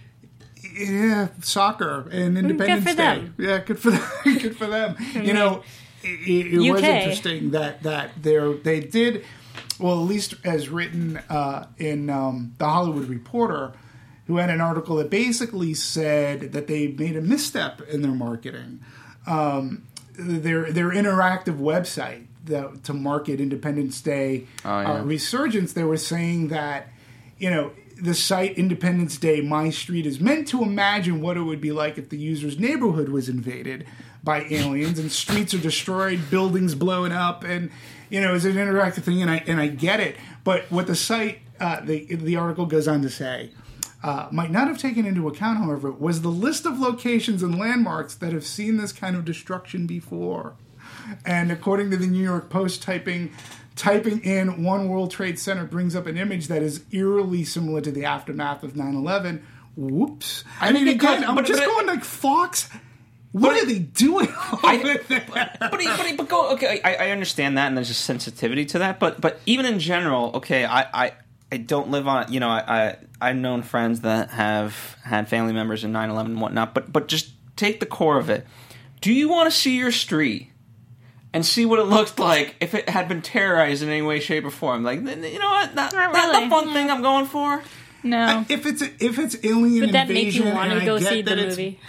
Yeah, soccer and Independence for Day. them. Yeah, good for them. Good for them. You know, it, it was U K. interesting that that they they did well, at least as written uh, in um, the Hollywood Reporter, who had an article that basically said that they made a misstep in their marketing. Um, their their interactive website that, to market Independence Day Oh, yeah. uh, resurgence, they were saying that, you know, the site Independence Day My Street is meant to imagine what it would be like if the user's neighborhood was invaded by aliens and streets are destroyed, buildings blown up, and, you know, it's an interactive thing, and I and I get it. But what the site, uh, the the article goes on to say, uh, might not have taken into account, however, was the list of locations and landmarks that have seen this kind of destruction before. And according to the New York Post, typing typing in One World Trade Center brings up an image that is eerily similar to the aftermath of nine eleven. Whoops. I, mean, mean, again, because- I'm but- just but- going like, Fox, what are they doing over there? but, but, but, but go, okay, I, I understand that, and there's a sensitivity to that. But but even in general, okay, I, I, I don't live on, you know, I, I I've known friends that have had family members in nine eleven and whatnot. But but just take the core of it. Do you want to see your street and see what it looked like if it had been terrorized in any way, shape, or form? Like, you know what? Not, Not not really. the fun thing I'm going for. No. If it's if it's alien Would that make invasion, you want and to I go get see that the it's movie?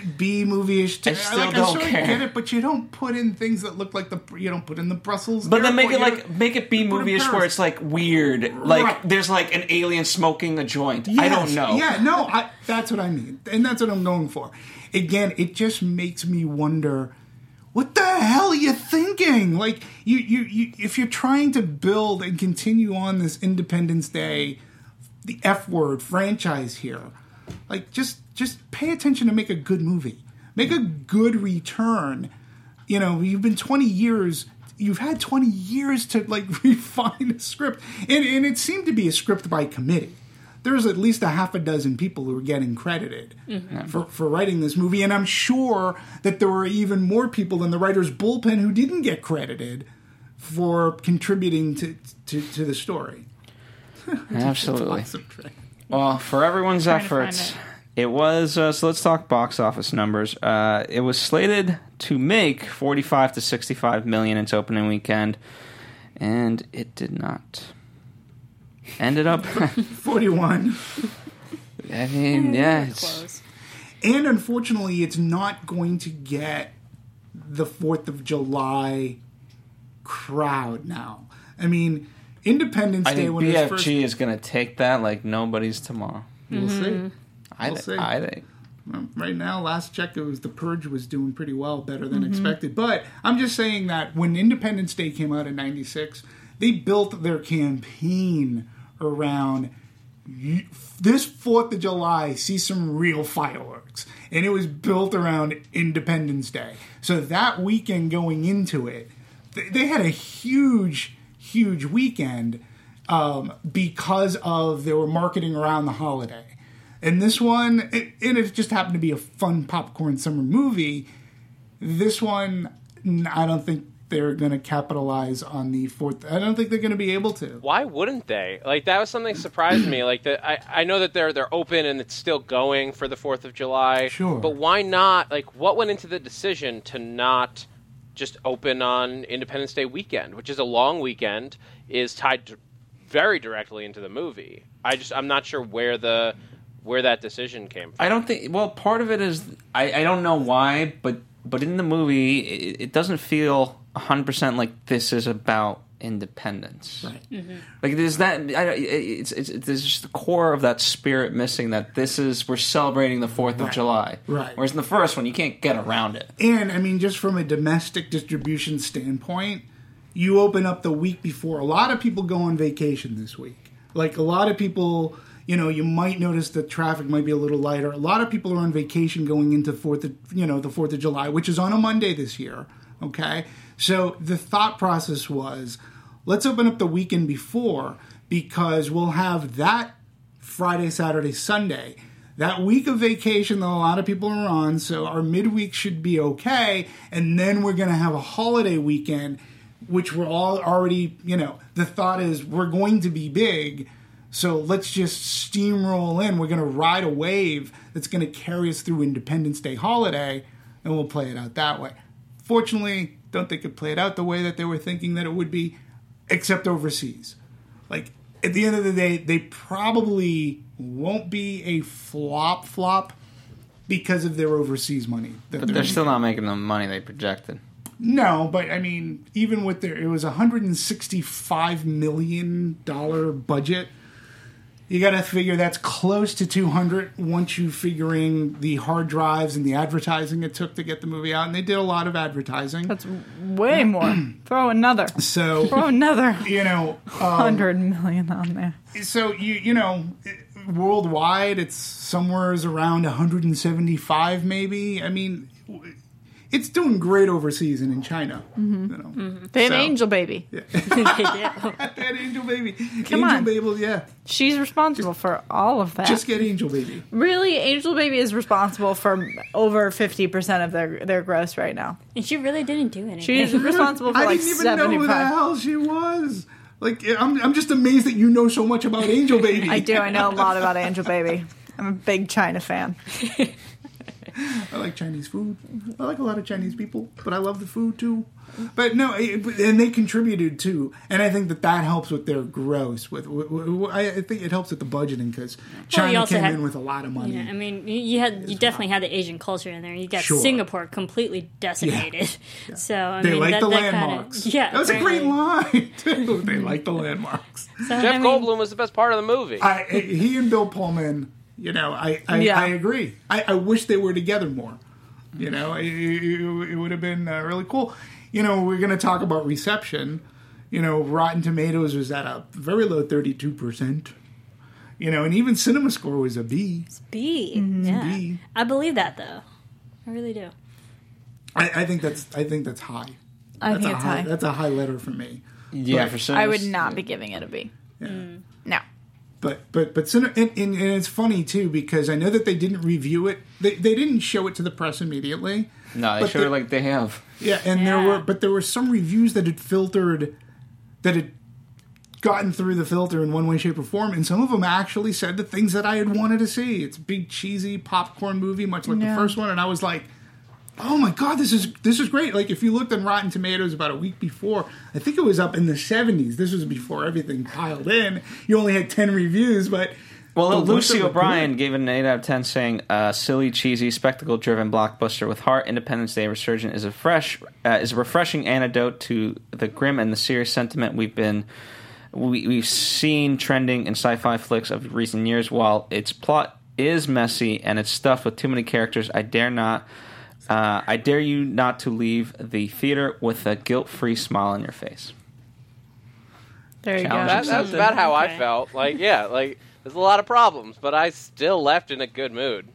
B movie-ish. I still like, don't I sort of care. get it, but you don't put in things that look like the you don't put in the Brussels. But then make it airport, you like don't- make it B put in movie-ish Paris. where it's like weird, like Right. there's like an alien smoking a joint. I Yes, don't know. Yeah, no, I, that's what I mean, and that's what I'm going for. Again, it just makes me wonder, what the hell are you thinking? Like, you, you, you if you're trying to build and continue on this Independence Day, the F word franchise here, like just just pay attention to make a good movie, make a good return. You know, you've been twenty years. You've had twenty years to like refine a script, and and it seemed to be a script by committee. There's at least a half a dozen people who are getting credited Mm-hmm. for, for writing this movie. And I'm sure that there were even more people in the writer's bullpen who didn't get credited for contributing to, to, to the story. Absolutely. Awesome, Trey. Well, for everyone's Trying to find efforts, it. it was. Uh, so let's talk box office numbers. Uh, it was slated to make forty-five to sixty-five million its opening weekend, and it did not. Ended up. forty-one. I mean, yeah. It's, Close. And unfortunately, it's not going to get the fourth of July crowd now. I mean, Independence I Day, think when B it F was G first... is going to take that like nobody's tomorrow. We'll see. I, We'll thi- see. I think. Well, right now, last check, it was The Purge was doing pretty well, better than expected. But I'm just saying that when Independence Day came out in ninety-six, they built their campaign around y- this fourth of July, see some real fireworks. And it was built around Independence Day. So that weekend going into it, th- they had a huge, huge weekend um, because of they were marketing around the holiday. And this one, it, and it just happened to be a fun popcorn summer movie. This one, n- I don't think they're going to capitalize on the fourth. I don't think they're going to be able to. Why wouldn't they? Like, that was something that surprised me. Like, that I, I know that they're they're open and it's still going for the fourth of July. Sure. But why not? Like, what went into the decision to not just open on Independence Day weekend, which is a long weekend, is tied to, very directly into the movie? I just I'm not sure where the where that decision came from. I don't think. Well, part of it is I, I don't know why, but but in the movie, it, it doesn't feel a hundred percent like this is about independence. Right. Like there's that. I, it's, it's it's there's just the core of that spirit missing. That this is we're celebrating the Fourth of Right. July. Right. Whereas in the first one, you can't get around it. And, I mean, just from a domestic distribution standpoint, you open up the week before. A lot of people go on vacation this week. Like, a lot of people, you know, you might notice the traffic might be a little lighter. A lot of people are on vacation going into fourth of, you know, the fourth of July, which is on a Monday this year. Okay. So the thought process was, let's open up the weekend before, because we'll have that Friday, Saturday, Sunday, that week of vacation that a lot of people are on. So our midweek should be okay. And then we're going to have a holiday weekend, which we're all already, you know, the thought is we're going to be big. So let's just steamroll in. We're going to ride a wave that's going to carry us through Independence Day holiday, and we'll play it out that way. Fortunately, don't think it played out the way that they were thinking that it would be, except overseas. Like, at the end of the day, they probably won't be a flop flop because of their overseas money. But they're, they're still not making the money they projected. No, but I mean, even with their, it was a one hundred sixty-five million dollars budget. You got to figure that's close to two hundred once you figuring the hard drives and the advertising it took to get the movie out. And they did a lot of advertising. That's way more. Throw another. So Throw another. You know, um, one hundred million on there. So, you you know, worldwide, it's somewhere around one hundred seventy-five maybe. I mean, it's doing great overseas and in China. Mm-hmm. You know. Mm-hmm. They had so, Angel Baby. Yeah. they had Angel Baby. Come Angel on. Baby, yeah. She's responsible just, for all of that. Just get Angel Baby. Really, Angel Baby is responsible for over fifty percent of their, their gross right now. And she really didn't do anything. She's responsible for I like didn't even seventy-five. know who the hell she was. Like, I'm, I'm just amazed that you know so much about Angel Baby. I do. I know a lot about Angel Baby. I'm a big China fan. I like Chinese food. I like a lot of Chinese people, but I love the food too. But no, and they contributed too, and I think that that helps with their gross. With, with I think it helps with the budgeting because China well, came had, in with a lot of money. Yeah, I mean, you had you definitely had the Asian culture in there. You got Sure. Singapore completely decimated. Yeah. Yeah. So I they mean, like that, the that landmarks. Kinda, yeah, that was apparently. a great line too. They like the landmarks. So, Jeff I mean, Goldblum was the best part of the movie. I, he and Bill Pullman. You know, I I, Yeah. I agree. I, I wish they were together more. You know, it, it, it would have been uh, really cool. You know, we're going to talk about reception. You know, Rotten Tomatoes was at a very low thirty-two percent. You know, and even Cinema Score was a B. B. Mm-hmm. Yeah. B. I believe that though. I really do. I, I think that's I think that's high. I That's think a it's high. high. That's a high letter for me. Yeah, But- for sure. I would not be giving it a B. Yeah. Mm. No. But but but cine- and, and, and it's funny too because I know that they didn't review it. They they didn't show it to the press immediately. No, they But showed the- it like they have. Yeah, and there Yeah. were, but there were some reviews that had filtered, that had gotten through the filter in one way, shape, or form, and some of them actually said the things that I had wanted to see. It's a big cheesy popcorn movie, much like Yeah. the first one, and I was like, "Oh my god, this is this is great!" Like if you looked on Rotten Tomatoes about a week before, I think it was up in the seventies. This was before everything piled in. You only had ten reviews, but Well, the Lucy ones that were O'Brien good- gave it an eight out of ten, saying, uh, "Silly, cheesy, spectacle-driven blockbuster with heart. Independence Day Resurgent is a fresh, uh, is a refreshing antidote to the grim and the serious sentiment we've been we, we've seen trending in sci-fi flicks of recent years. While its plot is messy and it's stuffed with too many characters, I dare not." Uh, I dare you not to leave the theater with a guilt-free smile on your face. There you Challenge go. That, that's about how Okay. I felt. Like, yeah, like there's a lot of problems, but I still left in a good mood.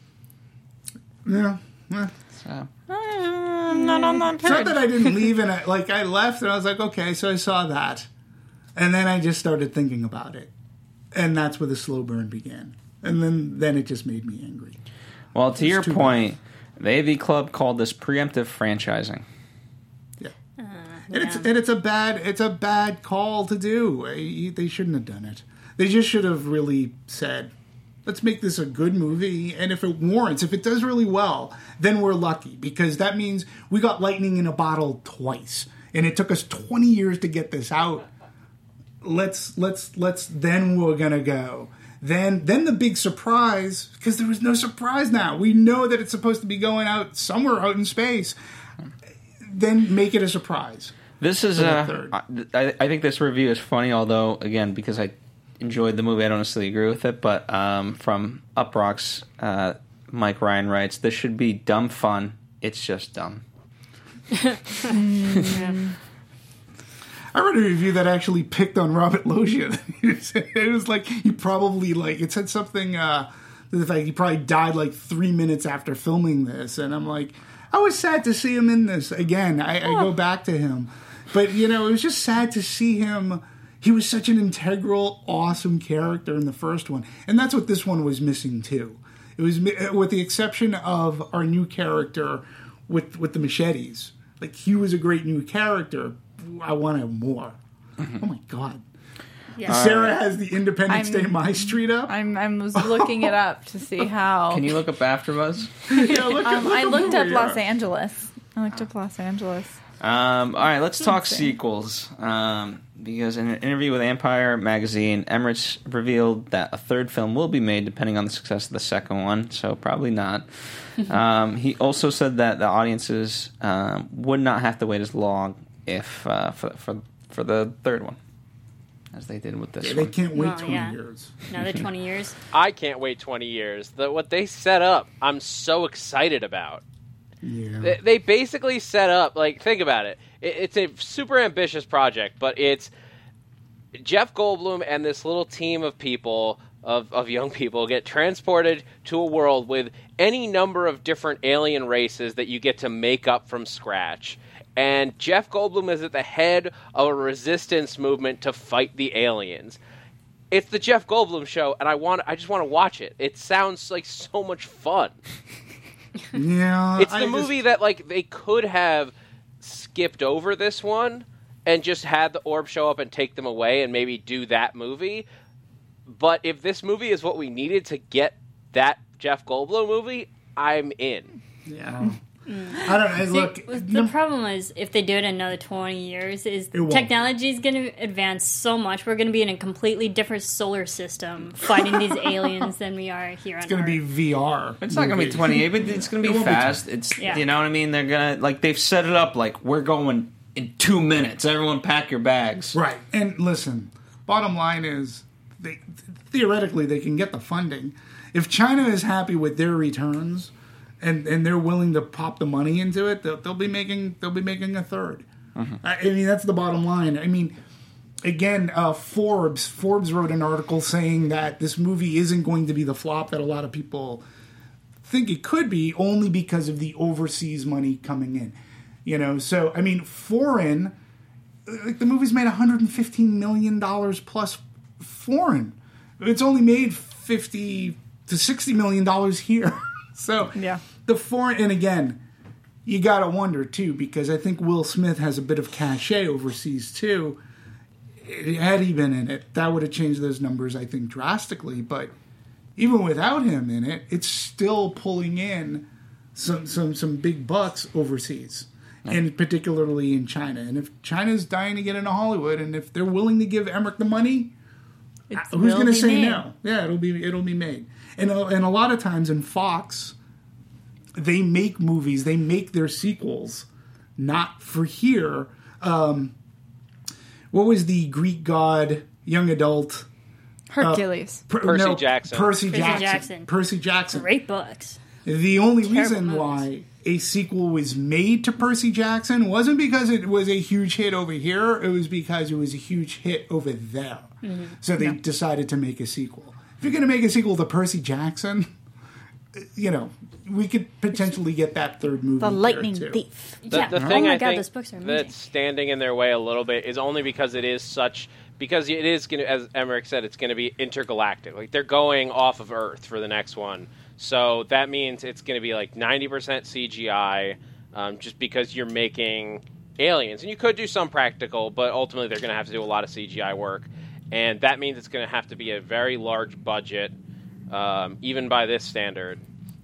yeah. eh. So, I'm not on that It's not page. that I didn't leave and I, like I left and I was like, okay, so I saw that, and then I just started thinking about it, and that's where the slow burn began, and then then it just made me angry. well, to your too point, the A V Club called this preemptive franchising. Yeah, and it's and it's a bad it's a bad call to do. I- They shouldn't have done it. They just should have really said, let's make this a good movie, and if it warrants, if it does really well, then we're lucky, because that means we got lightning in a bottle twice, and it took us twenty years to get this out. Let's let's let's then we're gonna go. Then then the big surprise, because there was no surprise now. We know that it's supposed to be going out somewhere out in space. Then make it a surprise. This is For the uh, third. I, I think this review is funny, although again because I enjoyed the movie, I don't necessarily agree with it. But um, from Uproxx, uh, Mike Ryan writes, "This should be dumb fun. It's just dumb." I read a review that actually picked on Robert Loggia. It was like he probably like it said something uh, to the fact he probably died like three minutes after filming this, and I'm like, I was sad to see him in this again. I, I go back to him, but you know, it was just sad to see him. He was such an integral, awesome character in the first one, and that's what this one was missing too. It was, with the exception of our new character with with the machetes. Like, he was a great new character. I wanted more. Mm-hmm. Oh my god! Yeah. Sarah has the Independence I'm- Day My Street up. I'm I was looking it up to see how. Can you look up AfterBuzz? Yeah, look, Um, look I up looked where up we Los are. Angeles. I looked up Los Angeles. Um, all right, let's talk Insane. sequels. Um, because in an interview with Empire magazine, Emmerich revealed that a third film will be made depending on the success of the second one, so probably not. um, he also said that the audiences um, would not have to wait as long if uh, for, for for the third one as they did with this Yeah, they one. can't wait Well, twenty yeah. years. Another twenty years. I can't wait twenty years. The, what they set up, I'm so excited about. Yeah. They, they basically set up, like, think about it. it. It's a super ambitious project, but it's Jeff Goldblum and this little team of people, of, of young people, get transported to a world with any number of different alien races that you get to make up from scratch. And Jeff Goldblum is at the head of a resistance movement to fight the aliens. It's the Jeff Goldblum show, and I want I just want to watch it. It sounds like so much fun. Yeah. It's the I just- movie that, like, they could have skipped over this one and just had the orb show up and take them away and maybe do that movie. But if this movie is what we needed to get that Jeff Goldblum movie, I'm in. Yeah. I don't know. See, Look, the no- problem is if they do it another twenty years, is It won't. technology is going to advance so much. We're going to be in a completely different solar system fighting these aliens than we are here on it's going to Earth. be V R. It's not going to be twenty-eight, but it's going to It be won't be fast. It's Yeah. you know what I mean. They're gonna like they've set it up like we're going in two minutes. Everyone, pack your bags. Right. And listen, bottom line is, they theoretically they can get the funding. If China is happy with their returns, and, and they're willing to pop the money into it, they'll, they'll be making they'll be making a third. I, I mean, that's the bottom line. I mean, again, uh, Forbes Forbes wrote an article saying that this movie isn't going to be the flop that a lot of people think it could be, only because of the overseas money coming in. You know, so I mean, foreign, like the movie's made one hundred fifteen million dollars plus foreign. It's only made fifty to sixty million dollars here. So Yeah. the foreign, and again, you gotta wonder too, because I think Will Smith has a bit of cachet overseas too. Had he been in it, that would have changed those numbers, I think, drastically. But even without him in it, it's still pulling in some some some big bucks overseas, and particularly in China. And if China's dying to get into Hollywood, and if they're willing to give Emmerich the money, It who's will going to be say made. no? Yeah, it'll be it'll be made. And uh, and a lot of times in Fox, they make movies, they make their sequels, not for here. Um, what was the Greek god young adult? Hercules. Per- Percy Jackson. Percy Percy Jackson. Jackson. Percy Jackson. Great books. The only Terrible reason movies. why a sequel was made to Percy Jackson wasn't because it was a huge hit over here. It was because it was a huge hit over there. Mm-hmm. So they decided to make a sequel. If you're going to make a sequel to Percy Jackson, you know, we could potentially get that third movie. The here, lightning too. thief. The, Yeah. the Oh thing my I God, think those books are amazing. that's standing in their way a little bit is only because it is such because it is going to, as Emmerich said, it's going to be intergalactic. Like they're going off of Earth for the next one, so that means it's going to be like ninety percent C G I, um, just because you're making aliens, and you could do some practical, but ultimately they're going to have to do a lot of C G I work, and that means it's going to have to be a very large budget, um, even by this standard.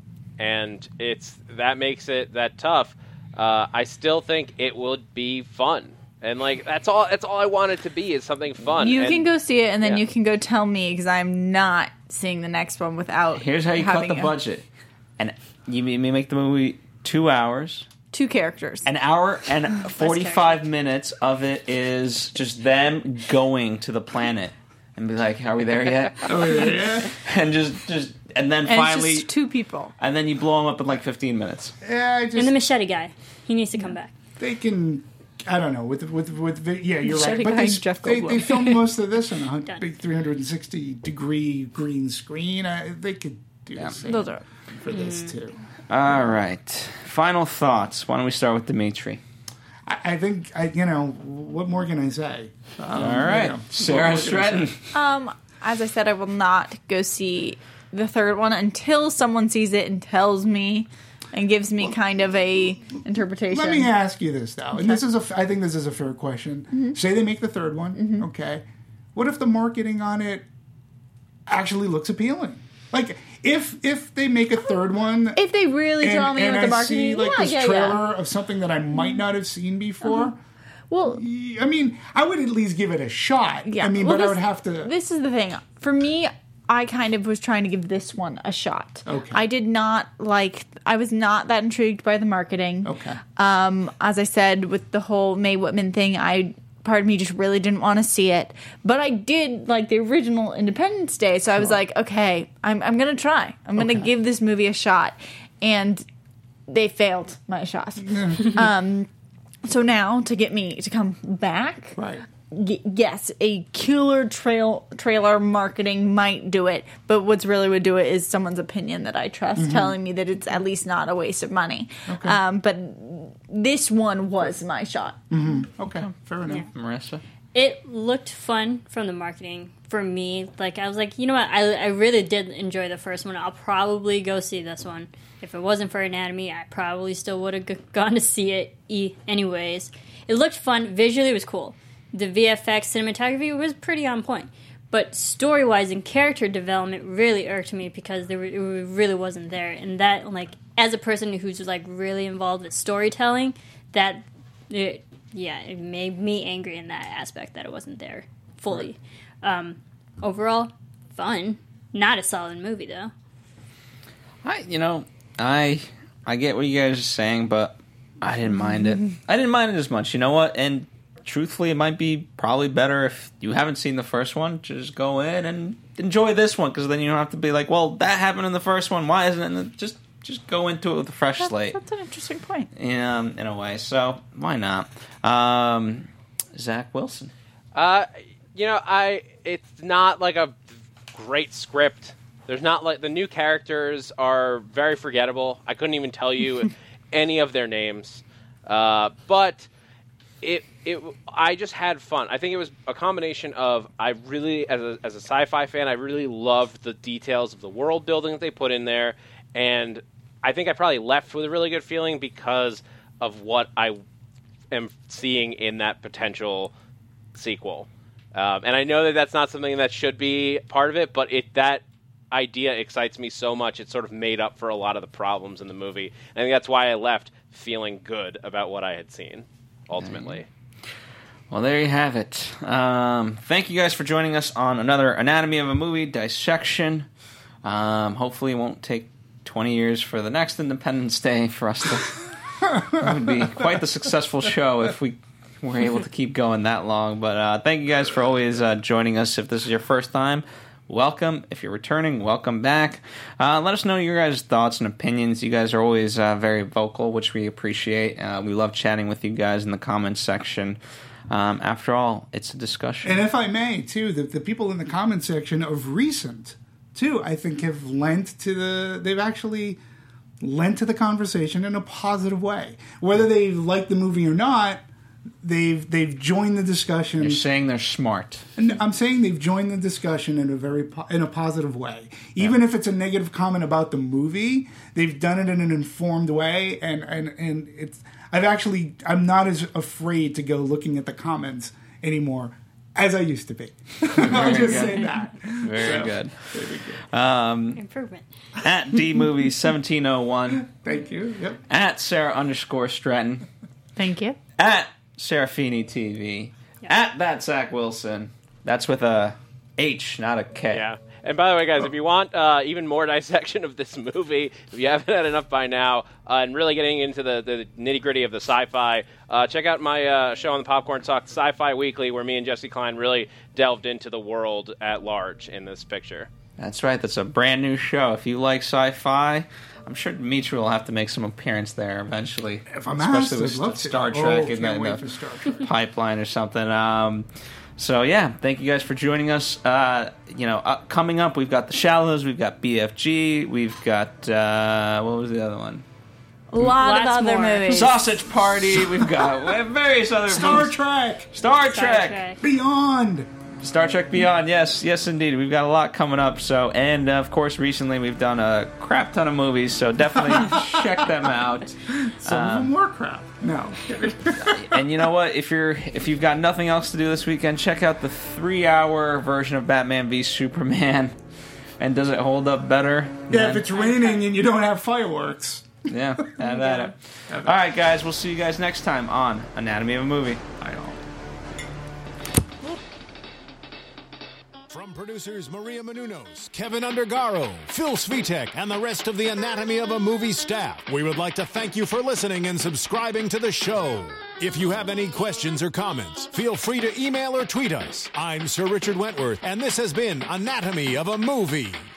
And it's that makes it that tough. Uh, I still think it would be fun, and like that's all. That's all I want it to be is something fun. You And can go see it, and then yeah. you can go tell me, because I'm not seeing the next one without. Here's how you cut having the a- budget, and you may make the movie two hours. Two characters. An hour and forty-five minutes of it is just them going to the planet and be like, "Are we there yet?" Oh, yeah, yeah. and just, just, and then and finally, it's just two people. and then you blow them up in like fifteen minutes. Yeah, I just, And the machete guy. He needs to come back. they can I don't know with with with yeah, you're right. Shutting But they, behind Jeff they, Goldblum. they filmed most of this on a hun- Done. big three hundred sixty degree green screen. I, they could do the same Those are for this too. All right. Final thoughts. Why don't we start with Dimitri? I, I think I you know what more can I say? Um, All right. you know, Sarah what more can I Stratton. say? Um, as I said, I will not go see the third one until someone sees it and tells me and gives me kind of a interpretation. Let me ask you this though, and this is a I think this is a fair question. Mm-hmm. Say they make the third one, okay? What if the marketing on it actually looks appealing? Like if if they make a third one, If they really and, draw me and with the I marketing, see like yeah, this yeah, trailer yeah. of something that I might not have seen before. Well, I mean, I would at least give it a shot. yeah. I mean, well, but this, I would have to. This is the thing. For me, I kind of was trying to give this one a shot. Okay. I did not like. I was not that intrigued by the marketing. Okay. Um, as I said, with the whole Mae Whitman thing, I part of me just really didn't want to see it. But I did like the original Independence Day, so I was like, okay, I'm I'm gonna try. I'm gonna Okay. give this movie a shot, and they failed my shot. um, so now to get me to come back, Right. y- yes, a killer trail trailer marketing might do it, but what's really would do it is someone's opinion that I trust telling me that it's at least not a waste of money. Okay. Um, but this one was my shot. Okay. Fair enough. Marissa? It looked fun from the marketing for me. Like, I was like, you know what? I, I really did enjoy the first one. I'll probably go see this one. If it wasn't for Anatomy, I probably still would have g- gone to see it e- anyways. It looked fun. Visually, it was cool. The V F X cinematography was pretty on point. But story-wise and character development really irked me because there were, it really wasn't there. And that, like, as a person who's, like, really involved with storytelling, that... It, yeah, it made me angry in that aspect that it wasn't there fully. Um, overall, fun. Not a solid movie, though. I, you know, I I get what you guys are saying, but I didn't mind it. I didn't mind it as much. You know what? And truthfully, it might be probably better if you haven't seen the first one. Just go in and enjoy this one, because then you don't have to be like, well, that happened in the first one. Why isn't it? In the, just just go into it with a fresh That's, slate. that's an interesting point. Um, in a way. So why not? Um, Zach Wilson. Uh, you know, I it's not like a great script. There's not like the new characters are very forgettable. I couldn't even tell you any of their names. Uh, but it it I just had fun. I think it was a combination of I really as a as a sci-fi fan, I really loved the details of the world building that they put in there, and I think I probably left with a really good feeling because of what I am seeing in that potential sequel. Um, and I know that that's not something that should be part of it, but it that idea excites me so much. It sort of made up for a lot of the problems in the movie. And I think that's why I left feeling good about what I had seen, ultimately. Well, there you have it. Um, thank you guys for joining us on another Anatomy of a Movie dissection. Um, hopefully it won't take twenty years for the next Independence Day for us to... It would be quite the successful show if we were able to keep going that long. But uh, thank you guys for always uh, joining us. If this is your first time, welcome. If you're returning, welcome back. Uh, let us know your guys' thoughts and opinions. You guys are always uh, very vocal, which we appreciate. Uh, we love chatting with you guys in the comments section. Um, after all, it's a discussion. And if I may, too, the, the people in the comment section of recent, too, I think have lent to the... They've actually lent to the conversation in a positive way. Whether they like the movie or not, they've they've joined the discussion. You're saying they're smart. And I'm saying they've joined the discussion in a very po- in a positive way. Even yeah. if it's a negative comment about the movie, they've done it in an informed way, and, and, and it's I've actually I'm not as afraid to go looking at the comments anymore as I used to be. I'll just good. say that. Very So, good. Very good. Um, Improvement. at D Movie seventeen oh one. Thank you. Yep. At Sarah underscore Stratton. Thank you. At Serafini T V. Yeah. At that Zach Wilson. That's with a H, not a K. Yeah. And by the way, guys, if you want uh, even more dissection of this movie, if you haven't had enough by now, uh, and really getting into the, the nitty-gritty of the sci-fi, uh, check out my uh, show on the Popcorn Talk, Sci-Fi Weekly, where me and Jesse Klein really delved into the world at large in this picture. That's right. That's a brand new show. If you like sci-fi, I'm sure Dimitri will have to make some appearance there eventually. If I'm especially asked, with I'd love to. Star Trek oh, and can't the, wait the for Star Trek. pipeline or something. Um, so yeah, thank you guys for joining us. Uh, you know, uh, coming up, we've got The Shallows, we've got B F G, we've got uh, what was the other one? A lot Lots of other more. movies. Sausage Party. We've got we have various other Star movies. Trek Star Star Trek. Trek. Beyond. Star Trek Beyond, yes, yes, indeed. We've got a lot coming up. So, and uh, of course, recently we've done a crap ton of movies. So definitely check them out. Some Um, of them were crap. No. And you know what? If you're if you've got nothing else to do this weekend, check out the three-hour version of Batman v Superman. And does it hold up better? Yeah, than- if it's raining and you don't have fireworks. yeah, have at it. All right, guys. We'll see you guys next time on Anatomy of a Movie. I know. From producers Maria Menounos, Kevin Undergaro, Phil Svitek, and the rest of the Anatomy of a Movie staff, we would like to thank you for listening and subscribing to the show. If you have any questions or comments, feel free to email or tweet us. I'm Sir Richard Wentworth, and this has been Anatomy of a Movie.